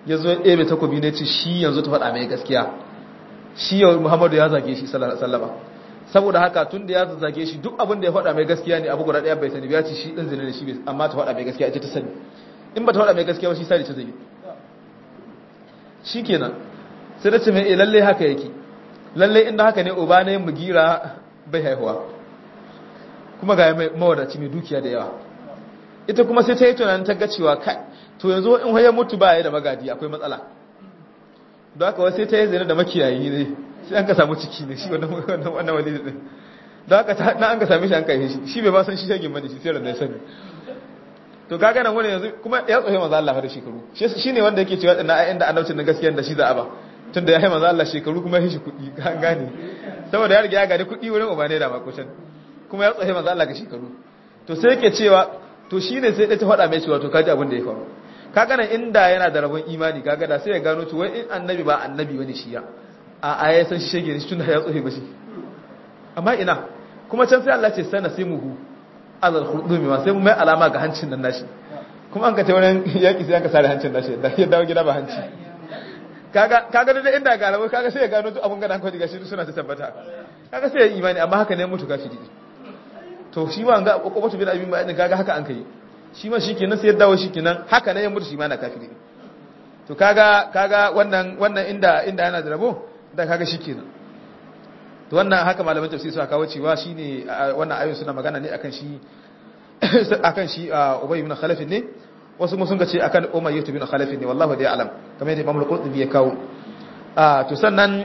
ya zo ɗebe takobi ne ce shi yanzu ta faɗa mai gaskiya shi yau Muhammadu ya zage shi sallallahu alaihi wasallam saboda haka tun da ya zage shi duk abin da ya faɗa mai gaskiya ne abu guda ɗaya bai sani ya ce shi ɗin zina da shi amma ta faɗa mai gaskiya ita ta sani in ba ta faɗa mai gaskiya ba shi sani ta zage shi kenan sai da ce mai lalle haka yake lalle inda haka ne uba ne Mugira bai haihuwa kuma ga mai mawadaci mai dukiya da yawa ita kuma sai ta yi tunanin ta ga cewa kai to yanzu in ya mutu ba ya da magadi akwai matsala don haka wasu sai ta yi zina da makiyayi ne sai an ka samu ciki ne shi wannan wali din don haka na an ka same shi an kai shi bai ba san shi shagin bane shi sai ran da ya sani to kaga nan wani yanzu kuma ya tsohe manzo Allah da shekaru shi ne wanda yake cewa dinna ai inda annabcin na gaskiya da shi za a ba tunda ya hai manzo Allah shekaru kuma ya shi kuɗi kan gane saboda ya riga ya gani kuɗi wurin uba ne da makoshin kuma ya tsohe manzo Allah ga shekaru to sai yake cewa to shine sai dai ta faɗa mai cewa to kaji abin da ya faru kaga nan inda yana da rabon imani kaga da sai ya gano cewa in annabi ba annabi bane shi ya a ya san shi shege ne shi tunda ya tsohe ba shi amma ina kuma can sai Allah ce sana sai muhu azal khurdumi ma sai mu mai alama ga hancin nan nashi kuma an ka ta wurin yaki sai an ka sare hancin nashi da ya dawo gida ba hanci kaga da inda ga rabu kaga sai ya gano duk abun gadan kawai gashi suna ta tabbata kaga sai ya imani amma haka ne mutu kafiri to shi ma ga kokobatu bin abin ma'adin kaga haka an kai shi ma shikenan sai ya dawo shikenan haka ne ya mutu shi ma na kafiri to kaga wannan inda yana da rabo da kaga shikenan to wannan haka malaman tafsiri suka kawo cewa shine wannan ayoyin suna magana ne akan shi Ubay ibn Khalaf ne wasu mun sun ga ce akan Umayyah ibn Khalaf ne wallahi da alam kamar yadda Imam al-Qurtubi ya kawo to sannan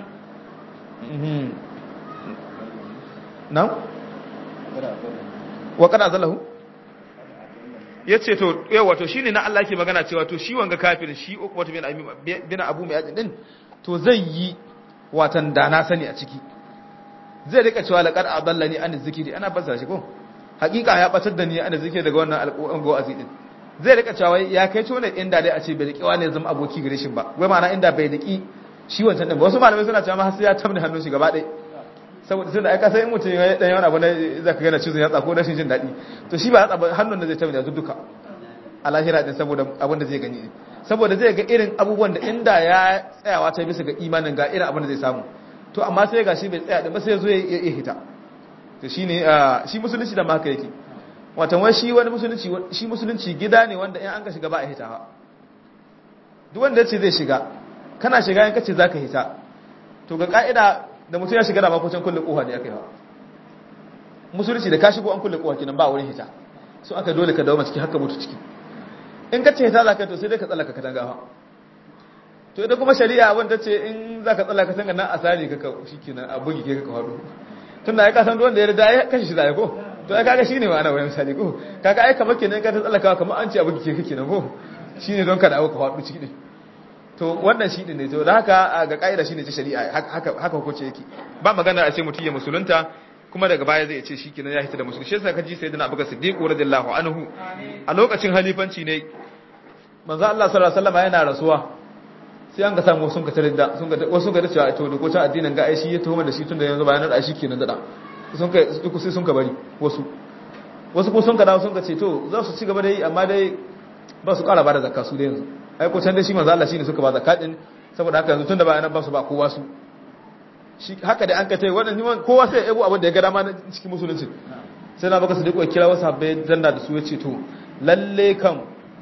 na'am wa kana zallahu yace to yawa to shine na Allah yake magana cewa to shi wanga kafirin shi Uqbah bin Abu Mu'adh din to zai yi watan da na sani a ciki zai rika cewa laqad adallani an zikiri ana bazza shi ko hakika ya batar da ni an zikiri daga wannan alquran go azidin zai rika cewa ya kai to ne inda dai a ce bai riki wani zama aboki gare shi ba wai ma'ana inda bai riki shi wancan din wasu malamai suna cewa ma sai ya tabni hannun shi gaba ɗaya saboda tunda ai ka sai mutum ya dan yawan abu ne zaka ga na cizon ya tsako rashin jin daɗi to shi ba ya tsaba hannun da zai tabni yanzu duka a lahira din saboda abin da zai gani saboda zai ga irin abubuwan da inda ya tsayawa ta bisa ga imanin ga irin abin da zai samu to amma sai ga shi bai tsaya din ba sai ya zo ya hita to shine shi musulunci da maka yake watan wai shi wani musulunci shi musulunci gida ne wanda in an ka shiga ba a hita duk wanda yace zai shiga kana shiga in kace zaka hita to ga ka'ida da mutum ya shiga da makocin kullu kofa ne akai ha musulunci da ka shigo an kullu kofa kenan ba wurin hita so aka dole ka dawo ciki haka mutu ciki in kace hita zaka to sai dai ka tsallaka katanga ha to idan kuma shari'a wanda ce in zaka tsallaka katanga nan asali ka shikenan a bugi ke ka hado tunda ai ka san wanda ya da ya kashi shi da ko to ai kaga shine ma'ana wayan misali ko kaga ai kamar kenan ka ta tsallaka kamar an ce abu ke kake nan ko shine don ka dawo ka faɗu ciki ne to wannan shi ne to da haka ga kaida shine ta shari'a haka hukunci yake ba magana a ce mutum ya musulunta kuma daga baya zai ce shikenan ya hita da musulunci sai kaji sayyidina Abubakar Siddiq radiyallahu anhu a lokacin halifanci ne manzo Allah sallallahu alaihi wasallam yana rasuwa sai an ga samu sun ka tare da wasu ga cewa to da kota addinin ga ai shi ya tuhuma da shi tunda yanzu bayan da shi kenan da sun kai duk sai sun ka bari wasu ko sun ka dawo sun ka ce to za su ci gaba da yi amma dai ba su ƙara ba da zakka su da yanzu ai ko can dai shi manzo Allah shine suka ba zakka din saboda haka yanzu tunda bayan ba su ba kowa su shi haka da an ka tai wannan kowa sai ya yabo abin da ya ga dama cikin musulunci sai na baka su diko kira wasu habbai janna da su ya ce to lalle kan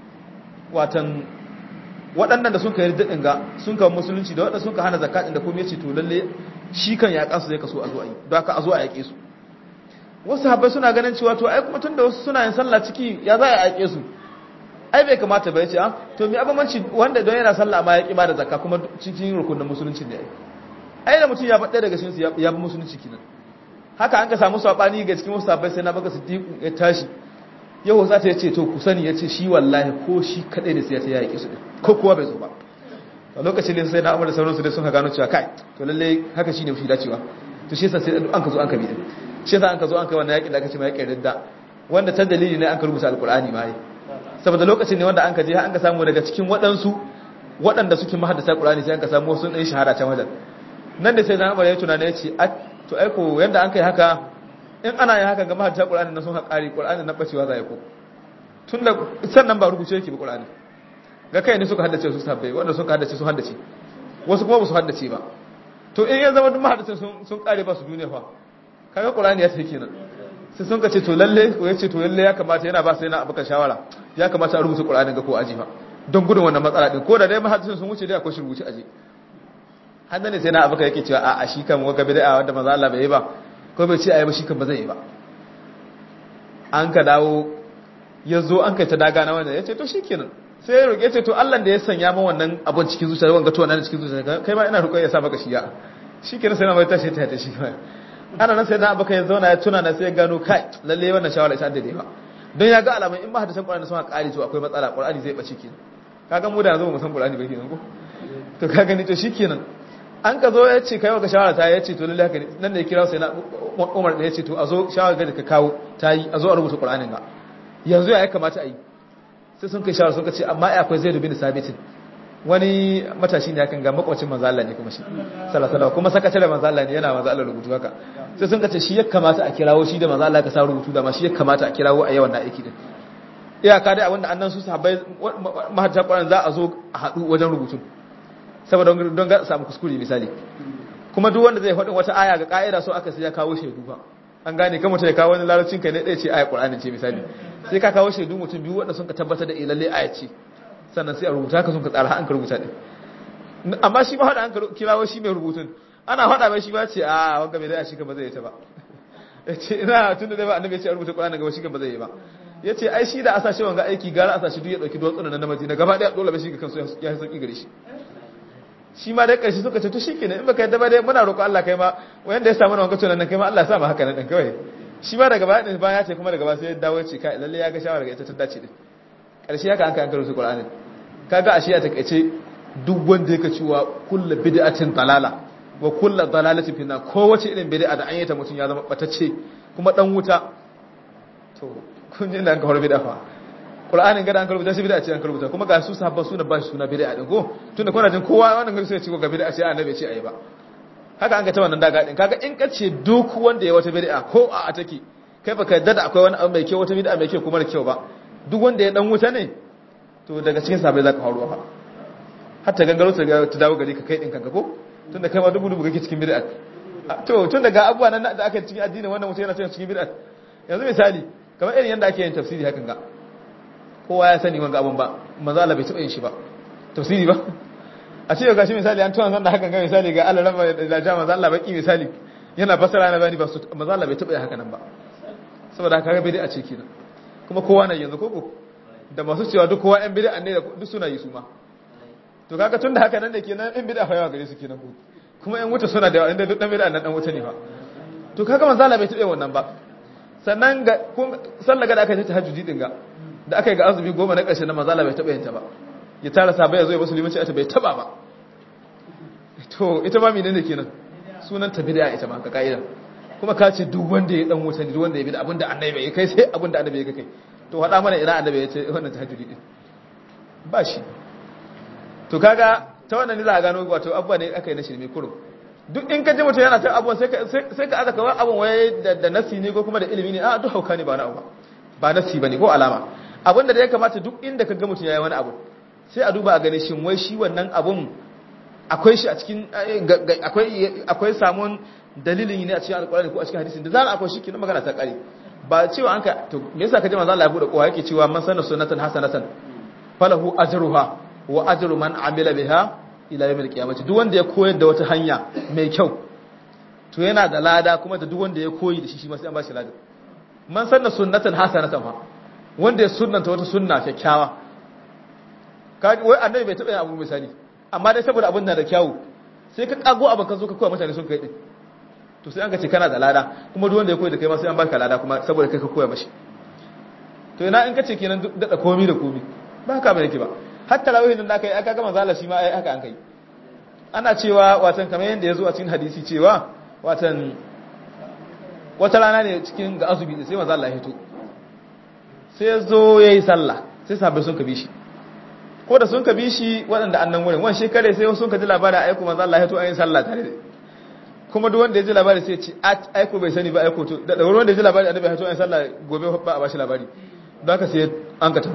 watan waɗannan da sun ka yarda din ga sun ka musulunci da waɗanda sun ka hana zakka din da kuma ya ce to lalle shi kan ya kansu zai kaso a zo a yi don haka a zo a yaƙe su wasu habbai suna ganin cewa to ai kuma tunda wasu suna yin sallah ciki ya za a yaƙe su ai bai kamata ba ya ce to mi abamanci wanda don yana sallah ma ya ƙi ba da zakka kuma cikin rukunin musulunci ne ai da mutum ya faɗa daga cikinsu ya bi musulunci kinan haka an ka samu saɓani ga cikin wasu sabbai sai na baka siddiqu ya tashi yau za ta yace to ku sani yace shi wallahi ko shi kadai da sai ya ta yaƙe su ko kowa bai zo ba a lokacin ne sai na Umar da sauransu da suka gano cewa kai to lalle haka shine fi dacewa to shi yasa sai an ka zo an ka bi din shi yasa an ka zo an kai wannan yaƙin da aka ce ma yaƙin ridda wanda ta dalili ne an ka rubuta alqur'ani ma saboda lokacin ne wanda an ka je an ka samu daga cikin waɗanda suke mahaddasa Qur'ani sai an ka samu sun ɗan shahara can wajen nan da sai zan ya tunana ya ce to aiko yanda an kai haka in ana yin haka ga mahaddasa Qur'ani na sun haƙari Qur'ani na bacewa za ya ko tunda sannan ba rubuce yake ba Qur'ani ga kai ne suka haddace su sabbai wanda suka haddace su haddace wasu kuma ba su haddace ba to in ya zama duk mahaddacin sun kare ba su duniya fa kaga qur'ani ya take kenan sai sun kace to lalle ko yace to lalle ya kamata yana ba sai na abuka shawara ya kamata a rubuta qur'anin ga ko aji fa don gudun wannan matsala din ko da dai mahaddacin sun wuce dai akwai shi rubuci aji hannan ne sai na abuka yake cewa a shi kan waga bid'a wanda manzo Allah bai yi ba ko bai ce ayi ba shi kan ba zai yi ba an ka dawo yazo an kai ta daga na wanda yace to shikenan sai ya roƙe ce to Allah da ya sanya min wannan abun cikin zuciya wanga to wannan cikin zuciya kai ma ina roƙon ya sa maka shi ya shikenan sai na mai tashi ta shi ba ana nan sai na abuka ya zauna ya tuna na sai ya gano kai lalle wannan shawara ita da ba don ya ga alamun in ba hadisan Qur'ani sun ƙari to akwai matsala Qur'ani zai bace kenan kaga mu da yanzu mu san Qur'ani ba kenan ko to ka gani to shikenan an ka zo ya ce kai ga shawara ta ya ce to lalle haka ne nan da ya kira sai na Umar da ya ce to a zo shawara da ka kawo tayi a zo a rubuta Qur'anin ga yanzu ya kamata a yi sai sun kai shawara sun ce amma ai akwai Zaid bin Sabit wani matashi ne hakan ga makwacin manzo Allah ne kuma shi sallallahu alaihi kuma sakatare manzo Allah ne yana manzo Allah rubutu haka sai sun ce shi ya kamata a kirawo shi da manzo Allah ka sa rubutu da ma shi ya kamata a kirawo a yawan da aiki din iyaka dai abinda annan su sahabbai mahadda Qur'an za a zo a hadu wajen rubutu saboda don ga samu kuskure misali kuma duk wanda zai faɗin wata aya ga ka'ida so aka sai ya kawo shaidu ba an gane kan mutum ya kawo wani larabcin kai ne ɗaya ce aya Qur'anin ce misali sai ka kawo shaidu mutum biyu wanda sun ka tabbatar da lalle aya ce sannan sai a rubuta ka sun ka tsara an ka rubuta din amma shi ba hada an ka kirawo shi mai rubutun ana hada mai shi ba ce a wanga bai da shi kan ba zai yi ta ba yace ina tunda dai ba annabi ya ce a rubuta Qur'ani gaba shi kan ba zai yi ba yace ai shi da asashe wanga aiki gara asashe duk ya dauki dutsunan na Madina gaba daya dole ba shi ga kansu ya yi sauki gare shi shi ma dai karshe suka ce to shikenan in baka yadda ba dai muna roƙo Allah kai ma wanda ya samu wanga tunan nan kai ma Allah ya sa mu haka nan kawai shi ma daga baya ba ya ce kuma daga baya sai ya dawo ya ce kai lalle ya ga shawara ga ita ta dace din karshe haka an kai an karo su Qur'ani kaga ashe ya takeice duk wanda yake cewa kullu bid'atin dalala wa kullu dalalatin finna kowace irin bid'a da an yi ta mutun ya zama batacce kuma dan wuta to kun ji nan ka hor bid'a fa Qur'anin gada an karbuta shi bid'a ce an karbuta kuma ga su sahabban suna ba shi suna bid'a din ko tunda kuna jin kowa wannan gari sai ya ce ga bid'a ce annabi ya ce ayi ba haka an ga ta wannan daga din kaga in ka ce duk wanda ya wata bid'a ko a take kai baka yadda da akwai wani abu mai kyau wata bid'a mai kyau kuma da kyau ba duk wanda ya dan wuta ne to daga cikin sahabbai zaka faruwa fa hatta gangaro ta dawo gari ka kai din kanka ko tunda kai ma dubu kake cikin bid'a to tun daga abubuwa nan da aka cikin addini wannan mutum yana cikin bid'a yanzu misali kamar irin yanda ake yin tafsiri hakan ga kowa ya sani wanga abun ba manzo Allah bai taba yin shi ba tafsiri ba a ce ga shi misali an tuwan sanda hakan ga misali ga Allah raba da ja manzo Allah baki misali yana fasara na bani ba su manzo Allah bai taba yin haka nan ba saboda haka ga bid'a ce kenan kuma kowa na yanzu koko da masu cewa duk kowa ɗan bid'a ne duk suna yi su ma to kaga tunda haka nan da kenan ɗan bid'a fa yawa gare su kenan ko kuma ɗan wuta suna da yawa inda duk ɗan bid'a nan ɗan wuta ne fa to kaga manzo Allah bai taba yin wannan ba sannan ga kun sallaga da aka yi tahajjudi din ga da aka yi ga azumi 10 na ƙarshe na mazala bai taɓa yanta ba ya tara sabai ya zo ya musulunci ita bai taɓa ba to ita ba menene kenan sunan ta bid'a ita ma ka kaida kuma ka ce duk wanda ya dan wuta ne duk wanda ya bid'a abinda annabi bai kai sai abinda annabi ya kai to hada mana ina annabi ya ce wannan tahajjudi din ba shi to kaga ta wannan ne za a gano wato abuwa ne aka yi na shirme kurum duk in ka ji mutum yana ta abuwa sai ka aka kawai abun waye da nasi ne ko kuma da ilimi ne a duk hauka ne ba na abu ba nasi bane ko alama abinda da ya kamata duk inda ka ga mutum yayi wani abu sai a duba a gane shin wai shi wannan abun akwai shi a cikin akwai samun dalilin ne a cikin alkurani ko a cikin hadisin da zan akwai shi kina magana ta kare ba cewa an ka to me yasa kaje manzo Allah ya bude kowa yake cewa man sanna sunnatan hasanatan falahu ajruha wa ajru man amila biha ila yawmil qiyamah duk wanda ya koyar da wata hanya mai kyau to yana da lada kuma da duk wanda ya koyi da shi shi ma sai an ba shi lada man sanna sunnatan hasanatan fa wanda ya sunnanta wata sunna kyakkyawa kaji wai annabi bai taba yin abu misali amma dai saboda abin da kyawu sai ka kago abin ka zo ka koya mutane sun kai din to sai an ka ce kana da lada kuma duk wanda ya koyi da kai ma sai an baka lada kuma saboda kai ka koya mashi to ina in ka ce kenan da komi da komi ba haka ba yake ba hatta rawahin da aka yi aka ga manzo Allah shi ma ai haka an kai ana cewa watan kamar yanda yazo a cikin hadisi cewa watan wata rana ne cikin ga azubi sai manzo Allah ya hito sai ya zo yayi sallah sai sahabbai sun kabi shi ko da sun kabi shi waɗanda annan wurin wani shekare sai sun ka ji labarin aiko manzo Allah ya hito ayin sallah tare da kuma duk wanda ya ji labari sai ya ce aiko bai sani ba aiko to da wanda ya ji labari annabi ya hito ayin sallah gobe ba a bashi labari don haka sai an ka tafi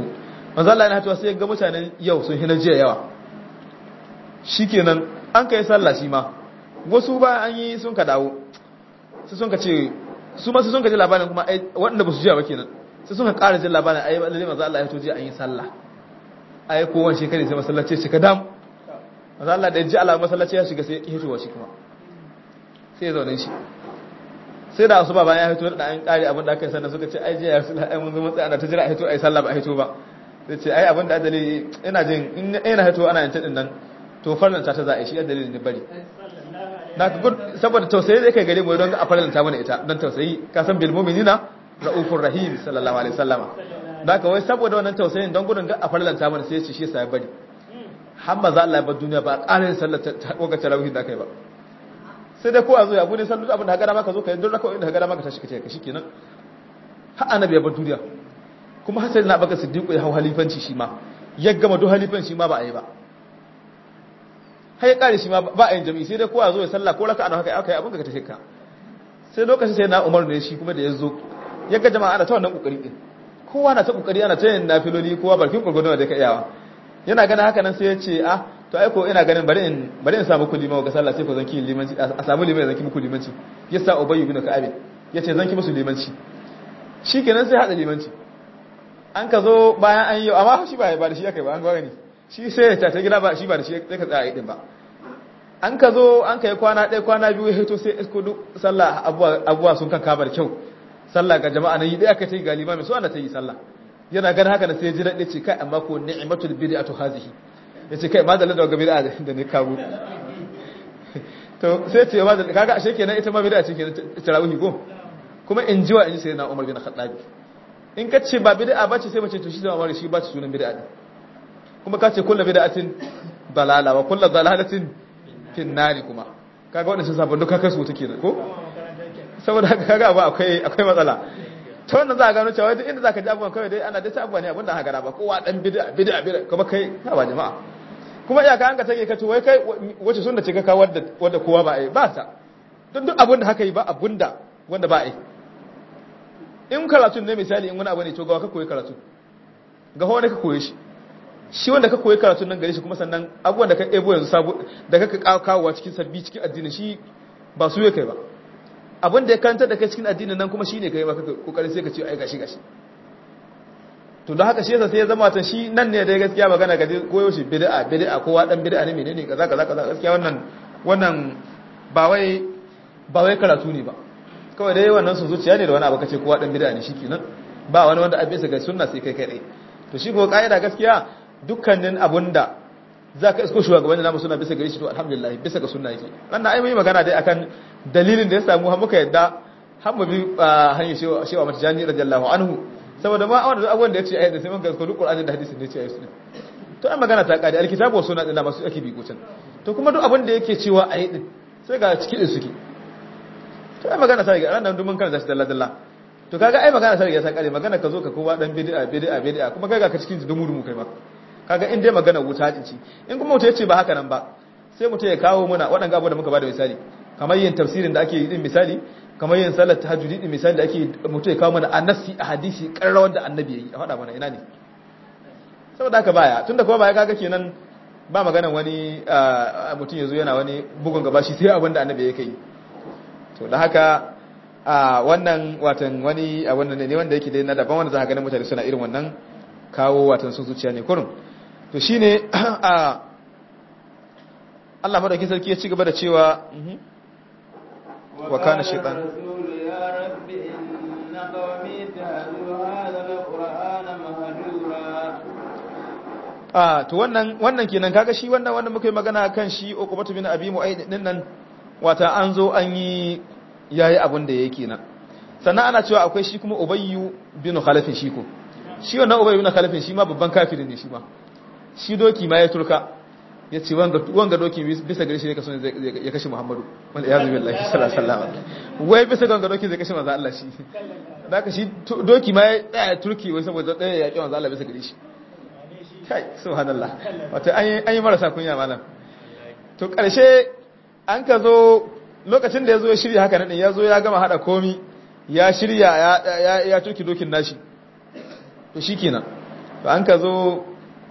manzo Allah yana hatuwa sai ga mutanen yau sun hina jiya yawa shikenan an kai sallah shi ma wasu ba an yi sun ka dawo sai sun ka ce su ma sun ka ji labarin kuma ai wanda ba su jiya ba kenan sai sun ka ƙara jin labarin ai lalle manzo Allah ya to jiya an yi sallah ai ko wani shekari sai masallaci shi ka dam manzo Allah da ya ji alamun masallaci ya shiga sai ya hitowa shi kuma sai ya zaune shi sai da su baban ya hito da an kare abin da aka yi sannan suka ce ai jiya ya rasu ai mun zo mun tsaya ana ta jira a hito ai sallah ba a hito ba sai ce ai abin da adali ina jin in ina hito ana yin tadin nan to farlanta ta za a yi shi adali ne bari na ka saboda tausayi zai kai gare mu don a farlanta mana ita don tausayi ka san bil mu'minina raufur rahim sallallahu alaihi wasallama da ka wai saboda wannan tausayin don gudun ga a farlanta mana sai ya ce shi sai bari har maza Allah ya bar duniya ba ƙarin sallar ta koga tarawih da kai ba sai dai ko a zo ya bude sallar abin da hagara maka zo kai don raka inda hagara maka tashi kace ka shikenan har annabi ya bar duniya kuma har sai na baka siddiqu ya hau halifanci shi ma ya gama do halifanci ma ba a yi ba har ya kare shi ma ba a yin jami'i sai dai ko a zo ya sallah ko raka ana haka aka yi abin ka tashi ka sai lokacin sai na Umar ne shi kuma da ya zo ya ga jama'a ana ta wannan kokari din kowa na ta kokari ana ta yin nafiloli kowa barkin gurgurdawa da ka iyawa yana ganin haka nan sai ya ce to ai ko ina ganin bari in samu ku liman ga sallah sai ko zanki limanci a samu liman zanki muku limanci yasa Ubayy ibn Ka'ab yace zanki musu limanci shikenan sai hada limanci an ka zo bayan an yi amma shi ba da shi akai ba an ga gani shi sai ya ta gida ba shi ba da shi sai ka tsaya din ba an ka zo an kai kwana ɗaya kwana biyu ya hito sai isko sallah abuwa sun kan kabar kyau sallah ga jama'a nan yi ɗaya ka ta yi ga limamin so ana ta yi sallah yana ganin haka na sai ji daɗe ce kai amma ko ni'matul bid'atu hazihi yace kai ma da daga bid'a da ne kawo to sai ce ma da kaga ashe kenan ita ma bid'a ce kenan tarawih go kuma in jiwa in sai na Umar bin Khattab in ka ce ba bid'a ba ce sai mace to shi da Umar shi ba ce sunan bid'a din kuma ka ce kullu bid'atin dalala wa kullu dalalatin fin nari kuma kaga wannan sun sabon duka kai su take ko saboda haka kaga ba akwai matsala ta wannan za a gano cewa duk inda za ka ji abubuwan kawai dai ana da ta abubuwa ne abinda haka ba kowa dan bid'a kuma kai ba jama'a kuma iyaka an ka take ka ce wai kai wace sunna ce ka kawo wadda kowa ba a yi ba ta don duk abinda haka yi ba abinda wanda ba a yi in karatun ne misali in wani abu ne to gawa ka koyi karatu ga wanda ka koyi shi wanda ka koyi karatun nan gare shi kuma sannan abubuwan da ka ebo yanzu sabo da ka kawo cikin sabbi cikin addini shi ba su ya kai ba abin da ya kanta da kai cikin addinin nan kuma shine kai maka kokari sai ka ce ai gashi to don haka shi yasa sai ya zama ta shi nan ne da gaskiya magana ga koyo shi bid'a kowa dan bid'a ne menene kaza gaskiya wannan ba wai karatu ne ba kawai dai wannan su zuciya ne da wani abu kace kowa dan bid'a ne shikenan ba wani wanda abin sa ga sunna sai kai dai to shi ko kaida gaskiya dukkanin abunda zaka isko shugabannin namu suna bisa gare shi to alhamdulillah bisa ga sunna yake wannan ai mai magana dai akan dalilin da ya samu har muka yadda har mu bi hanyar shewa mata jani radiyallahu anhu saboda ma wanda abubuwan da ya ce ayi da sai mun gasko duk Qur'ani da hadisin da ya ce ayi su to ai magana ta kadi alkitabu wa sunna din da masu ake bi kucin to kuma duk abin da yake cewa ayi din sai ga ciki din suke to ai magana ta ga ran nan dumin kana da shi dalla to kaga ai magana ta riga ta kare magana ka zo ka kowa dan bid'a kuma kai ga ka cikin dumu kai ba kaga in dai magana wuta din ci in kuma mutum ya ce ba haka nan ba sai mutum ya kawo muna waɗanda abu da muka bada misali kamar yin tafsirin da ake yi din misali kamar yin salat tahajjudi din misali da ake mutum ya kawo mana annasi a hadisi karrawar da annabi yayi a faɗa mana ina ne saboda haka baya tunda kuma baya kaga kenan ba maganan wani mutum ya zo yana wani bugun gaba shi sai abin da annabi yake yi to da haka wannan watan wani a wannan ne wanda yake dai na daban wanda za ka ganin mutane suna irin wannan kawo watan sun zuciya ne kurun to shine Allah madaukakin sarki ya ci gaba da cewa wa kana shaytan ya rabbi inna qawmi ta'alu hadha alqur'ana mahdura to wannan kenan kaga shi wannan wanda muka yi magana kan shi Uqbatu bin Abi Mu'ayd din nan wata an zo an yi yayi abin da yake nan sannan ana cewa akwai shi kuma Ubayyu bin Khalaf shi ko shi wannan Ubayyu bin Khalaf shi ma babban kafirin ne shi ma shi doki ma ya turka ya ce wanga doki bisa gare shi ne kaso ya kashe Muhammadu wanda ya zubi Allah sallallahu alaihi wasallam wai bisa ga wanga doki zai kashe manzo Allah shi da ka shi doki ma ya tsaya turki wai saboda daya ya yaki manzo Allah bisa gare shi kai subhanallah wato an yi marasa kunya malam to karshe an ka zo lokacin da ya zo ya shirya haka nan ya zo ya gama hada komi ya shirya ya turki dokin nashi to shikenan to an ka zo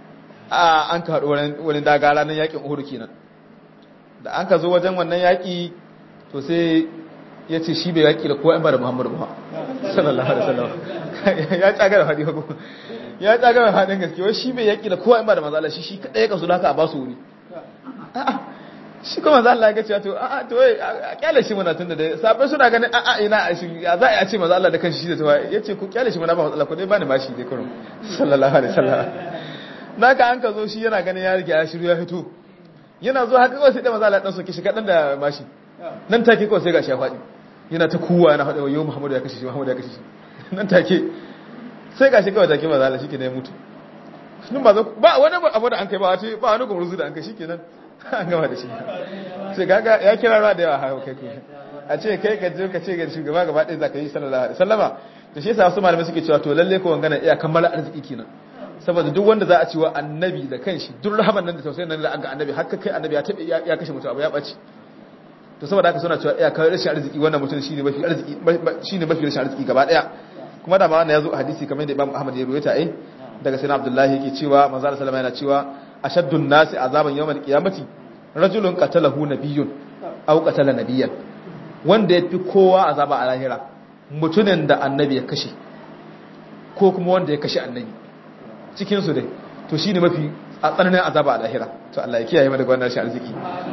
an ka haɗu wani daga ranar yakin Uhud kenan da an ka zo wajen wannan yaki to sai ya ce shi bai yaki da kowa in ba da Muhammadu ba sallallahu alaihi wasallam ya tsaga da hadi ko ya tsaga da hadin gaske wai shi bai yaki da kowa in ba da manzo Allah shi kadai ya kasu da haka a ba su wuri a'a shi kuma manzo Allah ya ce to a'a to a kyale shi muna tunda da sabai suna ganin a'a ina a shi ya za a ce manzo Allah da kanshi shi da tawa yace ku kyale shi muna ba matsala ko dai bani bashi dai kurum sallallahu alaihi wasallam naka an ka zo shi yana ganin ya rige ya shiru ya fito yana zo haka kawai sai da manzo Allah dan soke shi kadan da bashi nan take kawai sai ga shi ya fadi yana ta kuwa yana faɗa yau Muhammadu ya kashe shi Muhammadu ya kashe shi nan take sai gashi kawai take maza Allah shikenan ya mutu shin ba wani abu da an kai ba wani gumurzu da an kai shikenan an gama da shi sai kaga ya kira ruwa da yawa ha kai ko a ce kai ka je ka ce ga shugaba gaba ɗaya zaka yi sallallahu alaihi wasallama to shi yasa wasu malamai suke cewa to lalle ko wangana iya kammala arziki kenan saboda duk wanda za a cewa annabi da kanshi duk rahaman nan da tausayin nan da an ga annabi haka kai annabi ya kashe mutum abu ya bace to saboda haka suna cewa iya kawai rashin arziki wannan mutum shine mafi arziki shine mafi rashin arziki gaba daya kuma da ma wannan yazo a hadisi kamar da Imam Ahmad ya ruwaita daga sayyidina Abdullahi yake cewa manzo Allah sallallahu alaihi wasallam yana cewa ashaddun nasi azaban yawmal qiyamati rajulun qatalahu nabiyyun aw qatala nabiyyan wanda yafi kowa azaba a lahira mutumin da annabi ya kashe ko kuma wanda ya kashe annabi cikin su dai to shine mafi tsananin azaba a lahira to Allah ya kiyaye mu daga wannan rashin arziki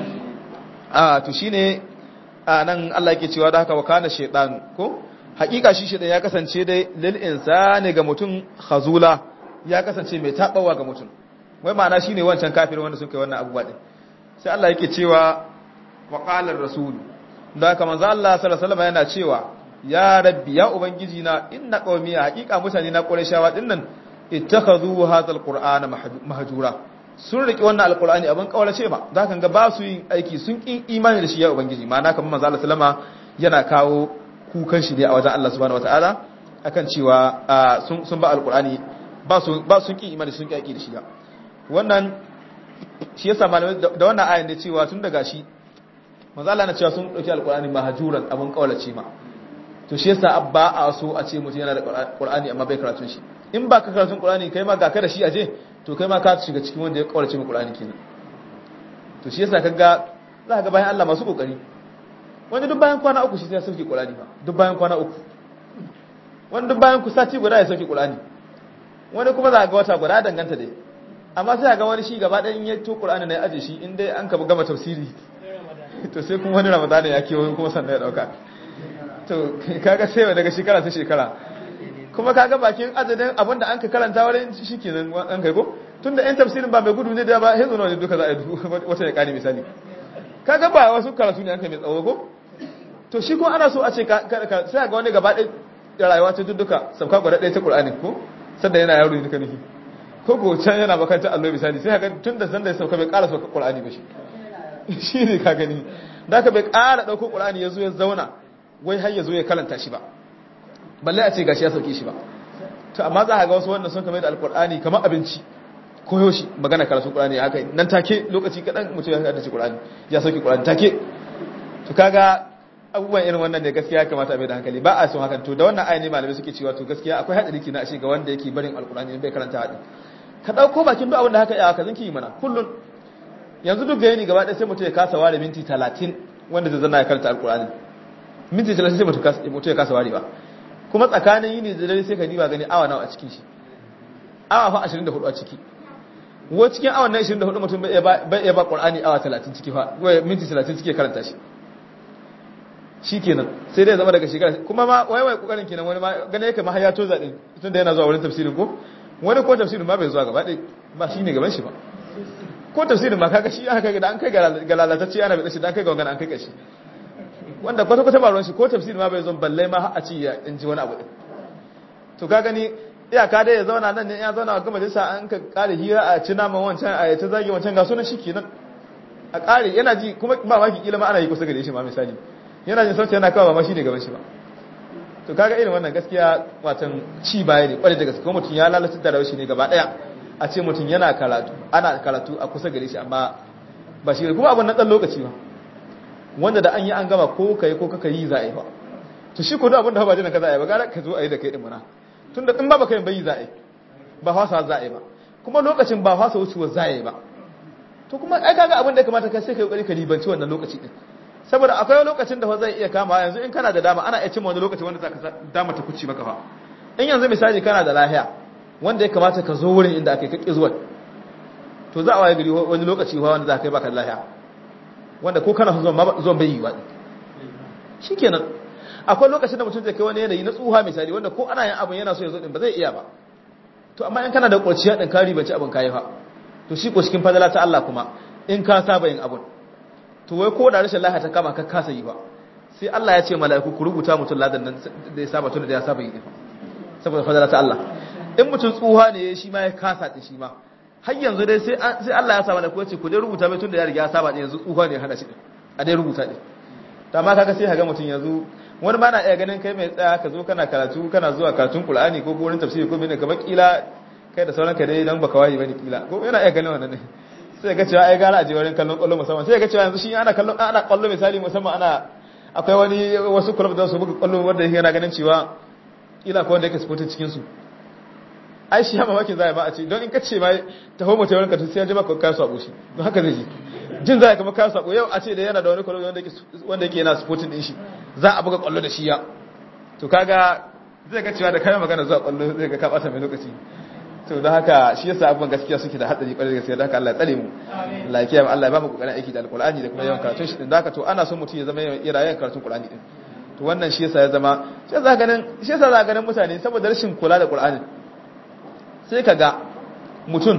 to shine nan Allah yake cewa da haka wa kana shaytan ko hakika shi shaytan ya kasance dai lil insani ga mutum khazula ya kasance mai tabawa ga mutum wai ma'ana shine wancan kafirin wanda suka yi wannan abubuwa din sai Allah yake cewa wa qala ar-rasul da haka manzo Allah sallallahu alaihi wasallam yana cewa ya rabbi ya ubangiji na inna qaumi hakika mutane na qurayshawa dinnan ittakhadhu hadha al-qur'ana mahjura sun riki wannan alkur'ani abin kaulace ba za ka ga ba su yin aiki sun kin imani da shi ya ubangiji ma'ana kamar manzo Allah sallama yana kawo kukan shi ne a wajen Allah subhanahu wataala akan cewa sun ba alkur'ani ba sun kin imani sun kin aiki da shi wannan shi yasa malamai da wannan ayan da cewa tun daga shi manzo Allah na cewa sun dauki alkur'ani mahjuran abin kaulace ma to shi yasa abba a so a ce mutum yana da qur'ani amma bai karatu shi in ba ka karatun qur'ani kai ma ga ka da shi aje to kai ma ka shiga cikin wanda ya kawarce mu Qur'ani kenan to shi yasa kaga za ka bayan Allah masu kokari wanda duk bayan kwana uku shi sai ya sauke Qur'ani ba duk bayan kwana uku wanda duk bayan sati guda ya sauke Qur'ani wani kuma za ka ga wata guda danganta dai amma sai ga wani shi gaba ɗayan ya to Qur'ani ne ya aje shi in dai an ka gama tafsiri to sai kuma wani Ramadan ya kewayo kuma sannan ya dauka to kaga sai daga shekara ta shekara kuma kaga bakin adadin abin da an ka karanta wurin shikenan an kai ko tunda ɗan tafsirin ba mai gudu ne da ba hezo ne duka za a yi wata ya kani misali kaga ba wasu karatu ne an kai mai tsawo ko to shi ko ana so a ce sai ga wani gaba ɗaya da rayuwa ta duka sabka gwada ɗaya ta Qur'ani ko sanda yana yaro ne nufi ko ko can yana makarantar allo misali sai ga tunda sanda ya sauka bai ƙara sauka Qur'ani ba shi ne ka gani da ka bai ƙara ɗauko Qur'ani ya zo ya zauna wai har ya zo ya kalanta shi ba balle a ce gashi ya sauke shi ba to amma za a ga wasu wanda sun kamar da alkur'ani kamar abinci koyo shi magana karatu qur'ani haka nan take lokaci kadan mutum ya haddace qur'ani ya sauke qur'ani take to kaga abubuwan irin wannan ne gaskiya ya kamata a bai da hankali ba a son hakan to da wannan ayi ne malamai suke cewa to gaskiya akwai hadari kina ashe ga wanda yake barin alkur'ani in bai karanta hadin ka dauko bakin duk abin da haka ya ka zinki mana kullun yanzu duk ga yini gaba ɗaya sai mutum ya kasa ware minti 30 wanda zai zanna ya karanta alkur'ani minti 30 sai mutum ya kasa ware ba kuma tsakanin yini da dare sai ka diba gani awa nawa a cikin shi awa fa 24 a ciki wo cikin awan nan 24 mutum bai iya ba Qur'ani awa 30 ciki fa wai minti 30 ciki karanta shi shikenan sai dai zama daga shekara kuma ma wai kokarin kenan wani ma gane yake ma har ya toza din tunda yana zuwa wurin tafsirin ko wani ko tafsirin ma bai zuwa gaba ɗaya ba shine gaban shi ba ko tafsirin ma kaga shi aka ga da an kai ga lalatacce ana bai shi da an kai ga wannan an kai kashi wanda kwata-kwata ba ruwan shi ko tafsiri ma bai zo balle ma a ci ya inji wani abu din to ka gani iyaka dai ya zauna nan ne ya zauna a gama lissa an ka kare hira a ci naman wancan a ta zage wancan ga sunan shi kenan a kare yana ji kuma ba maki kila ma ana yi kusa gare shi ma misali yana jin sauti yana kawo ba ma shi ne gaban shi ba to kaga irin wannan gaskiya watan ci baya ne kwarai da gaske kuma mutum ya lalata da rawashi ne gaba daya a ce mutum yana karatu ana karatu a kusa gare shi amma ba shi kuma abun na dan lokaci ba wanda da an yi an gama ko kai ko kaka yi za a yi ba to shi ko da abin da ba jinan ka za a yi ba gara ka zo a yi da kai din muna tunda in ba baka yin bai za a yi ba fasa za a yi ba kuma lokacin ba fasa wucewa za a yi ba to kuma ai kaga abin da ya kamata kai sai kai kokari ka ribanci wannan lokaci din saboda akwai lokacin da fa zai iya kama yanzu in kana da dama ana iya cimma wani lokaci wanda zaka dama ta kuci maka fa in yanzu misali kana da lahiya wanda ya kamata ka zo wurin inda aka kake zuwa to za a waye gari wani lokaci fa wanda zaka kai baka da lahiya wanda ko kana zuwa bai yi ba shikenan akwai lokacin da mutum zai kai wani yanayi na tsuha misali wanda ko ana yin abin yana so ya zo din ba zai iya ba to amma in kana da kurciya din kari bace abin kai fa to shi ko cikin fadala ta Allah kuma in ka saba yin abun to wai ko da rashin lafiya ta kama ka kasa yi ba sai Allah ya ce mala'iku ku rubuta mutum ladan nan da ya saba tun da ya saba yi saboda fadala ta Allah in mutum tsuha ne shi ma ya kasa din shi ma har yanzu dai sai Allah ya sa mala'iku ya ce ku dai rubuta mai tun da ya riga ya saba din yanzu tsuha ne hada shi din a dai rubuta din to amma kaga sai kaga mutum yanzu wani ba na iya ganin kai mai tsaya ka zo kana karatu kana zuwa karatun Qur'ani ko wurin tafsiri ko mene kamar kila kai da sauranka dai dan baka wayi bane kila ko yana iya ganin wannan ne sai ga cewa ai gara a je wurin kallon kwallo musamman sai ga cewa yanzu shi ana kallon ana kwallo misali musamman ana akwai wani wasu club da su buga kwallo wanda yana ganin cewa kila ko wanda yake sporting cikin su ai shi ma maki zai ba a ce don in kace mai taho mutai wurin ka sai ya ji maka kasu abu shi don haka zai ji jin zai kamar kasu abu yau a ce da yana da wani kwallo wanda yake yana sporting din shi za a buga kwallo da shi ya to kaga zai ga cewa da kai magana zuwa kwallo zai ga ka bata mai lokaci to da haka shi yasa abin gaskiya suke da hadari kwarai gaskiya da haka Allah ya tsare mu Allah ya kiyaye Allah ya ba mu kokarin aiki da alqur'ani da kuma yawan karatun shi din da haka to ana son mutum ya zama yawan karatun qur'ani din to wannan shi yasa ya zama shi yasa za ganin mutane saboda rashin kula da qur'ani sai kaga mutum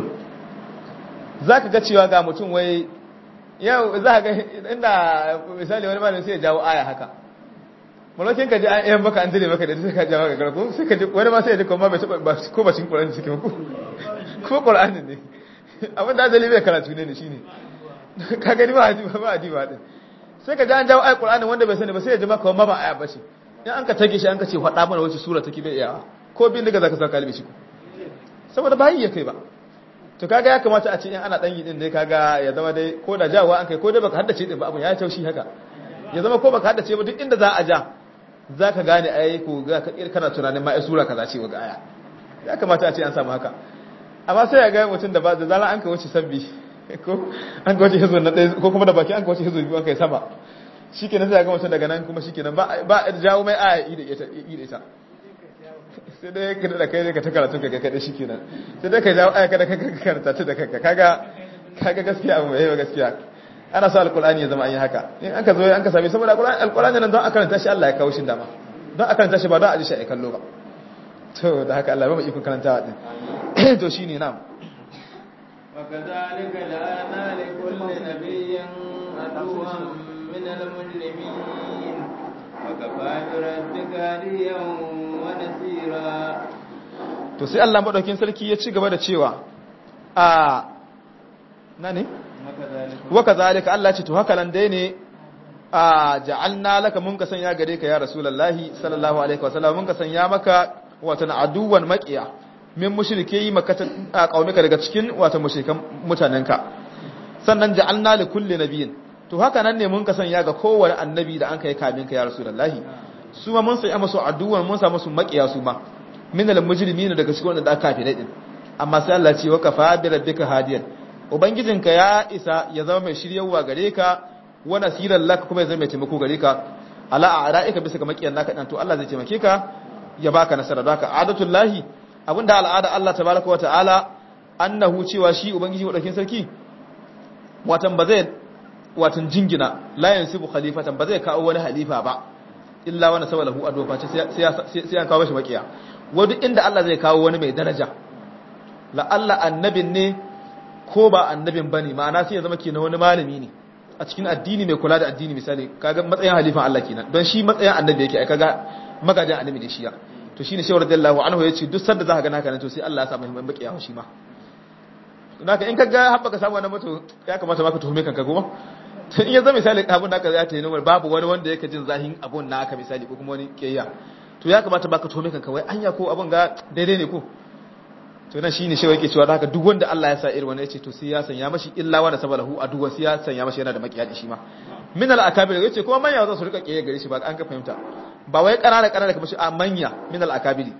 zaka ga cewa ga mutum wai yau za ga inda misali wani malami sai ya jawo aya haka malakin ka ji an yan baka an dire maka da sai ka jawo ga garko sai ka ji wani ma sai ya ji kuma bai taba ko ba cikin Qur'ani cikin ko Qur'ani ne abin da azali bai karatu ne shine ka gani ba haji ba din sai ka ji an jawo ayat Qur'ani wanda bai sani ba sai ya ji maka kuma ba aya bace in an ka tage shi an ka ce faɗa mana wace sura take bai iya ko bin daga zaka san kalbi shi saboda ba yi ya kai ba to kaga ya kamata a ce in ana dan yi din dai kaga ya zama dai ko da jawa an kai ko dai baka haddace din ba abun ya taushi haka ya zama ko baka haddace ba duk inda za a ja zaka gane ai ko ga ka kana tunanin ma ai sura kaza ce ga aya ya kamata a ce an samu haka amma sai ya ga mutum da ba da zalla an kai wuce sabbi ko an kai wuce hizo na dai ko kuma da baki an kai wuce hizo biyu an kai sama shikenan sai ya ga mutum daga nan kuma shikenan ba jawo mai aya ida ita sai dai ka da kai ka ta karatu ka kai shikenan sai dai ka jawo aya kada ka karanta ta da kanka kaga gaskiya abu mai gaskiya ana sa alqur'ani ya zama an yi haka in aka zo an ka sami saboda alqur'ani nan don a karanta shi Allah ya kawo shi dama don a karanta shi ba don a ji shi a kallo ba to da haka Allah ba mu iko karantawa din to shine na'am wa kadhalika la'ana li kulli nabiyyin aduwwan min al-mujrimin wa kafa bi rabbika hadiyan wa nasira to sai Allah madaukin sarki ya ci gaba da cewa nane wa kadhalika Allah ce to haka nan dai ne ja'alna laka mun ka sanya gare ka ya rasulullahi sallallahu alaihi wasallam mun ka sanya maka wato aduwan maqiya min mushrikei makatan qaumika daga cikin wato mushrikan mutanenka sannan ja'alna li kulli nabiyyin to haka nan ne mun ka sanya ga kowane annabi da an kai kamin ka ya rasulullahi su ma mun sanya musu aduwan mun sa musu maqiya su ma min al mujrimina daga cikin wanda aka kafirai din amma sai Allah ce wa kafa bi rabbika hadiyan ubangijinka ya isa ya zama mai shiryawa gare ka wa nasiran laka kuma ya zama mai taimako gare ka ala a'ra'ika bisa ga makiyan naka dan to Allah zai taimake ka ya baka nasara da haka adatullahi abinda al'ada Allah tabaaraka wa ta'ala annahu cewa shi ubangiji wadakin sarki watan bazai watan jingina la yansibu khalifatan bazai kawo wani halifa ba illa wani sabalahu adwa sai an kawo shi makiya duk inda Allah zai kawo wani mai daraja la Allah annabin ne ko ba annabin bane ma'ana sai ya zama kenan wani malami ne a cikin addini mai kula da addini misali kaga matsayin halifan Allah kenan don shi matsayin annabi yake ai kaga magajin annabi da shi ya to shine shawar radiyallahu anhu yace duk sanda zaka ga naka nan to sai Allah ya sa mai makiyawa shi ma naka in kaga habba ka samu wannan mutu ya kamata ma ka tuhume kanka goma to in ya zama misali abun naka ya tayi nomar babu wani wanda yake jin zahin abun naka misali ko kuma wani kiyaya to ya kamata baka tuhume kanka wai anya ko abun ga daidai ne ko to nan shine shi yake cewa da haka duk wanda Allah ya sa irin wannan yace to sai ya sanya mashi illa wa sabalahu aduwa sai ya sanya mashi yana da makiyadi shi ma min al akabir yace kuma manya za su rika kiyaye gare shi ba an ka fahimta ba wai kanana kamar shi a manya min al akabiri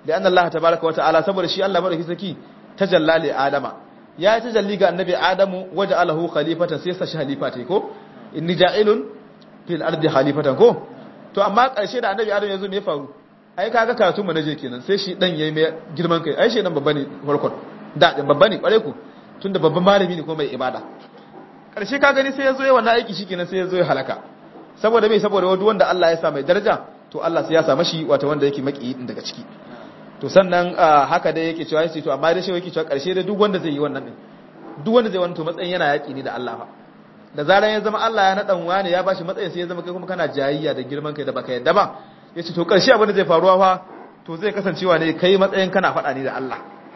da anna Allah tabaaraka wa ta'ala saboda shi Allah madauki saki tajalla li adama ya tajalli ga annabi adamu waja'alahu khalifatan sai sa shi halifa tai ko inni ja'ilun fil ardi khalifatan ko to amma karshe da annabi adamu yazo me ya faru ai kaga karatu mu naje kenan sai shi dan yayi mai girman kai ai shi dan babba ne farkon da babba ne kware ku tunda babban malami ne ko mai ibada karshe ka gani sai yazo yayi wannan aiki shikenan sai yazo ya halaka saboda me saboda wanda wanda Allah ya sa mai daraja to Allah sai ya sa mashi wato wanda yake maki din daga ciki to sannan haka dai yake cewa yace to amma dai shi yake cewa karshe dai duk wanda zai yi wannan din duk wanda zai wannan to matsayin yana yaki ne da Allah fa da zaran ya zama Allah ya nadan wani ya bashi matsayin sai ya zama kai kuma kana jayayya da girman kai da baka yadda ba yace to karshe abin da zai faruwa fa to zai kasancewa ne kai matsayin kana faɗa ne da Allah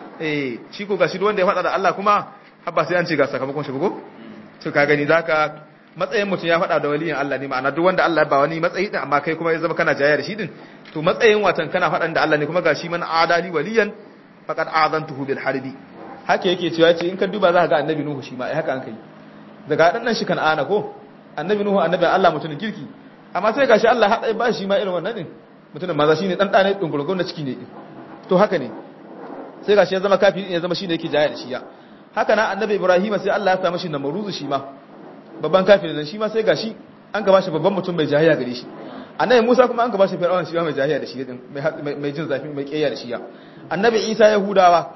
shi ko gashi duk wanda ya faɗa da Allah kuma habba sai an ce ga sakamakon shi bugo to ka gani zaka matsayin mutum ya faɗa da waliyin Allah ne ma'ana duk wanda Allah ya ba wani matsayi din amma kai kuma ya zama kana jayayya da shi din to matsayin watan kana faɗan da Allah ne kuma gashi man adali waliyan faqad azantuhu bil harbi haka yake cewa ce in ka duba za ka ga annabi Nuhu shi ma haka an kai daga dan shi kan ana ko annabi Nuhu annabi Allah mutumin kirki amma sai gashi Allah hada ba shi ma irin wannan din mutumin maza shine dan dane dungurgun na ciki ne to haka ne sai gashi ya zama kafiri ya zama shine yake jayayya da shi ya haka na annabi Ibrahim sai Allah ya sa mashi namaruzu shi ma babban kafiri nan shi ma sai gashi an ka bashi babban mutum mai jayayya gare shi annabi Musa kuma an ka bashi fir'aun shi ma mai jayayya da shi din mai jin zafi mai kiyaya da shi ya annabi Isa Yahudawa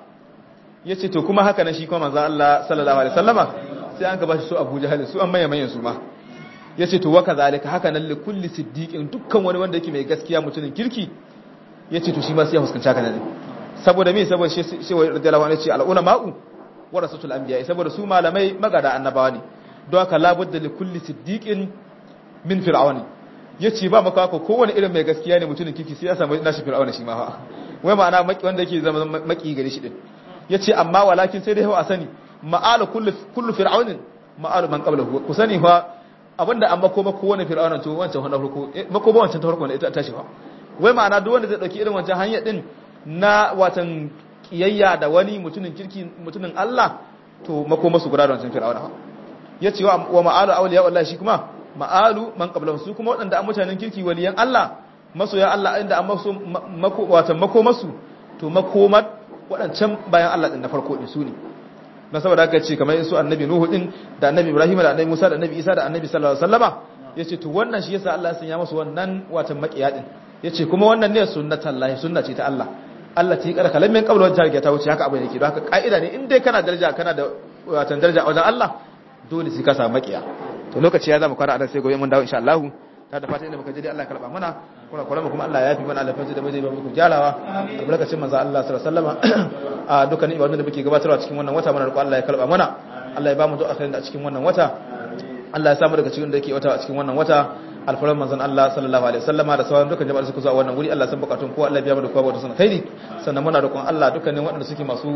yace to kuma haka nan shi kuma manzo Allah sallallahu alaihi wasallama sai an ka bashi su Abu Jahal su an maye su ma yace to wa kazalika haka nan li kulli siddiqin dukkan wani wanda yake mai gaskiya mutumin kirki yace to shi ma sai ya huskanci haka nan saboda me saboda shi wai radiyallahu anhu yace al ulama'u warasatul anbiya saboda su malamai magada annabawa ne don haka labudda li kulli siddiqin min fir'auni yace ba maka ko kowane irin mai gaskiya ne mutumin kirki sai ya samu nashi fir'auna shi ma fa wai ma'ana maki wanda yake zama maki gare shi din yace amma walakin sai dai hawa sani ma'alu kullu fir'aunin ma'alu man qablahu ku sani fa abinda an makoma kowane fir'auna to wancan hana farko makoma wancan ta farko ne ita tashi fa wai ma'ana duk wanda zai dauki irin wancan hanya din na watan kiyayya da wani mutumin kirki mutumin Allah to makoma su guda da wancan fir'auna fa yace wa ma'alu awliya wallahi shi kuma ma'alu man qablahu su kuma wadanda an mutanen kirki waliyan Allah masoya Allah inda an maso watan makomasu to makomat wadancan bayan Allah din na farko din su ne na saboda haka ce kamar su annabi Nuhu din da annabi Ibrahim da annabi Musa da annabi Isa da annabi sallallahu alaihi wasallama yace to wannan shi yasa Allah ya sanya musu wannan watan makiya din yace kuma wannan ne sunnatullahi sunna ce ta Allah Allah ta yi kar kalamin kabla wajen tarike ta wuce haka abu yake don haka kaida ne in dai kana daraja kana da watan daraja wajen Allah dole sai ka samu makiya to lokaci ya zama kwana a sai gobe mun dawo insha Allah ta da fata inda muka je dai Allah karba mana kuma Allah ya fi mana alfanci da bai ba muku jalawa albarkacin manzo Allah sallallahu alaihi wasallam a dukkanin ibadun da muke gabatarwa cikin wannan wata muna roƙo Allah ya karba mana Allah ya ba mu duk akhirin da a cikin wannan wata Allah ya samu daga cikin da yake wata a cikin wannan wata alfaran manzon Allah sallallahu alaihi wasallama da sauran dukkan jama'ar suka zo a wannan wuri Allah san bukatun kowa Allah ya biya mu da kowa wata sun khairi sannan muna roƙon Allah dukkanin waɗanda suke masu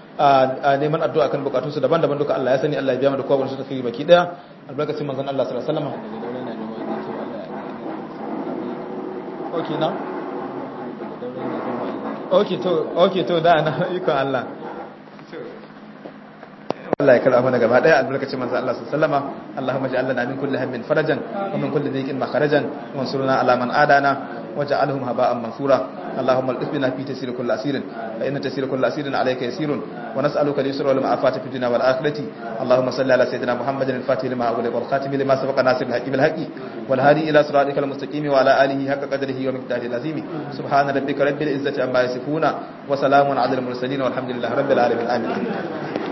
a neman addu'a kan bukatunsu daban-daban duka Allah ya sani Allah ya biya mu da kowa wata suka yi baki daya albarkacin manzon Allah sallallahu alaihi wasallama okay now okay to da na ikon Allah Allah ya karɓa mana gaba daya albarkacin manzo Allah sallallahu alaihi wasallama Allahumma ja'al lana min kulli hammin farajan wa min kulli dhiqin makharajan wansurna ala man adana waj'alhum haba'an mansura Allahumma al-ifna fi tasir kulli asirin fa inna tasir kulli asirin alayka yasirun wa nas'aluka al-yusra wal ma'afata fi dunya wal akhirati Allahumma salli ala sayidina Muhammadin al-fatih lima ughliqa wal khatim lima sabaqa nasir al-haqqi bil haqqi wal hadi ila siratikal mustaqim wa ala alihi haqqa qadrihi wa miqdarihi al-azim subhana rabbika rabbil izzati amma yasifuna wa salamun ala al-mursalin walhamdulillahi rabbil alamin amin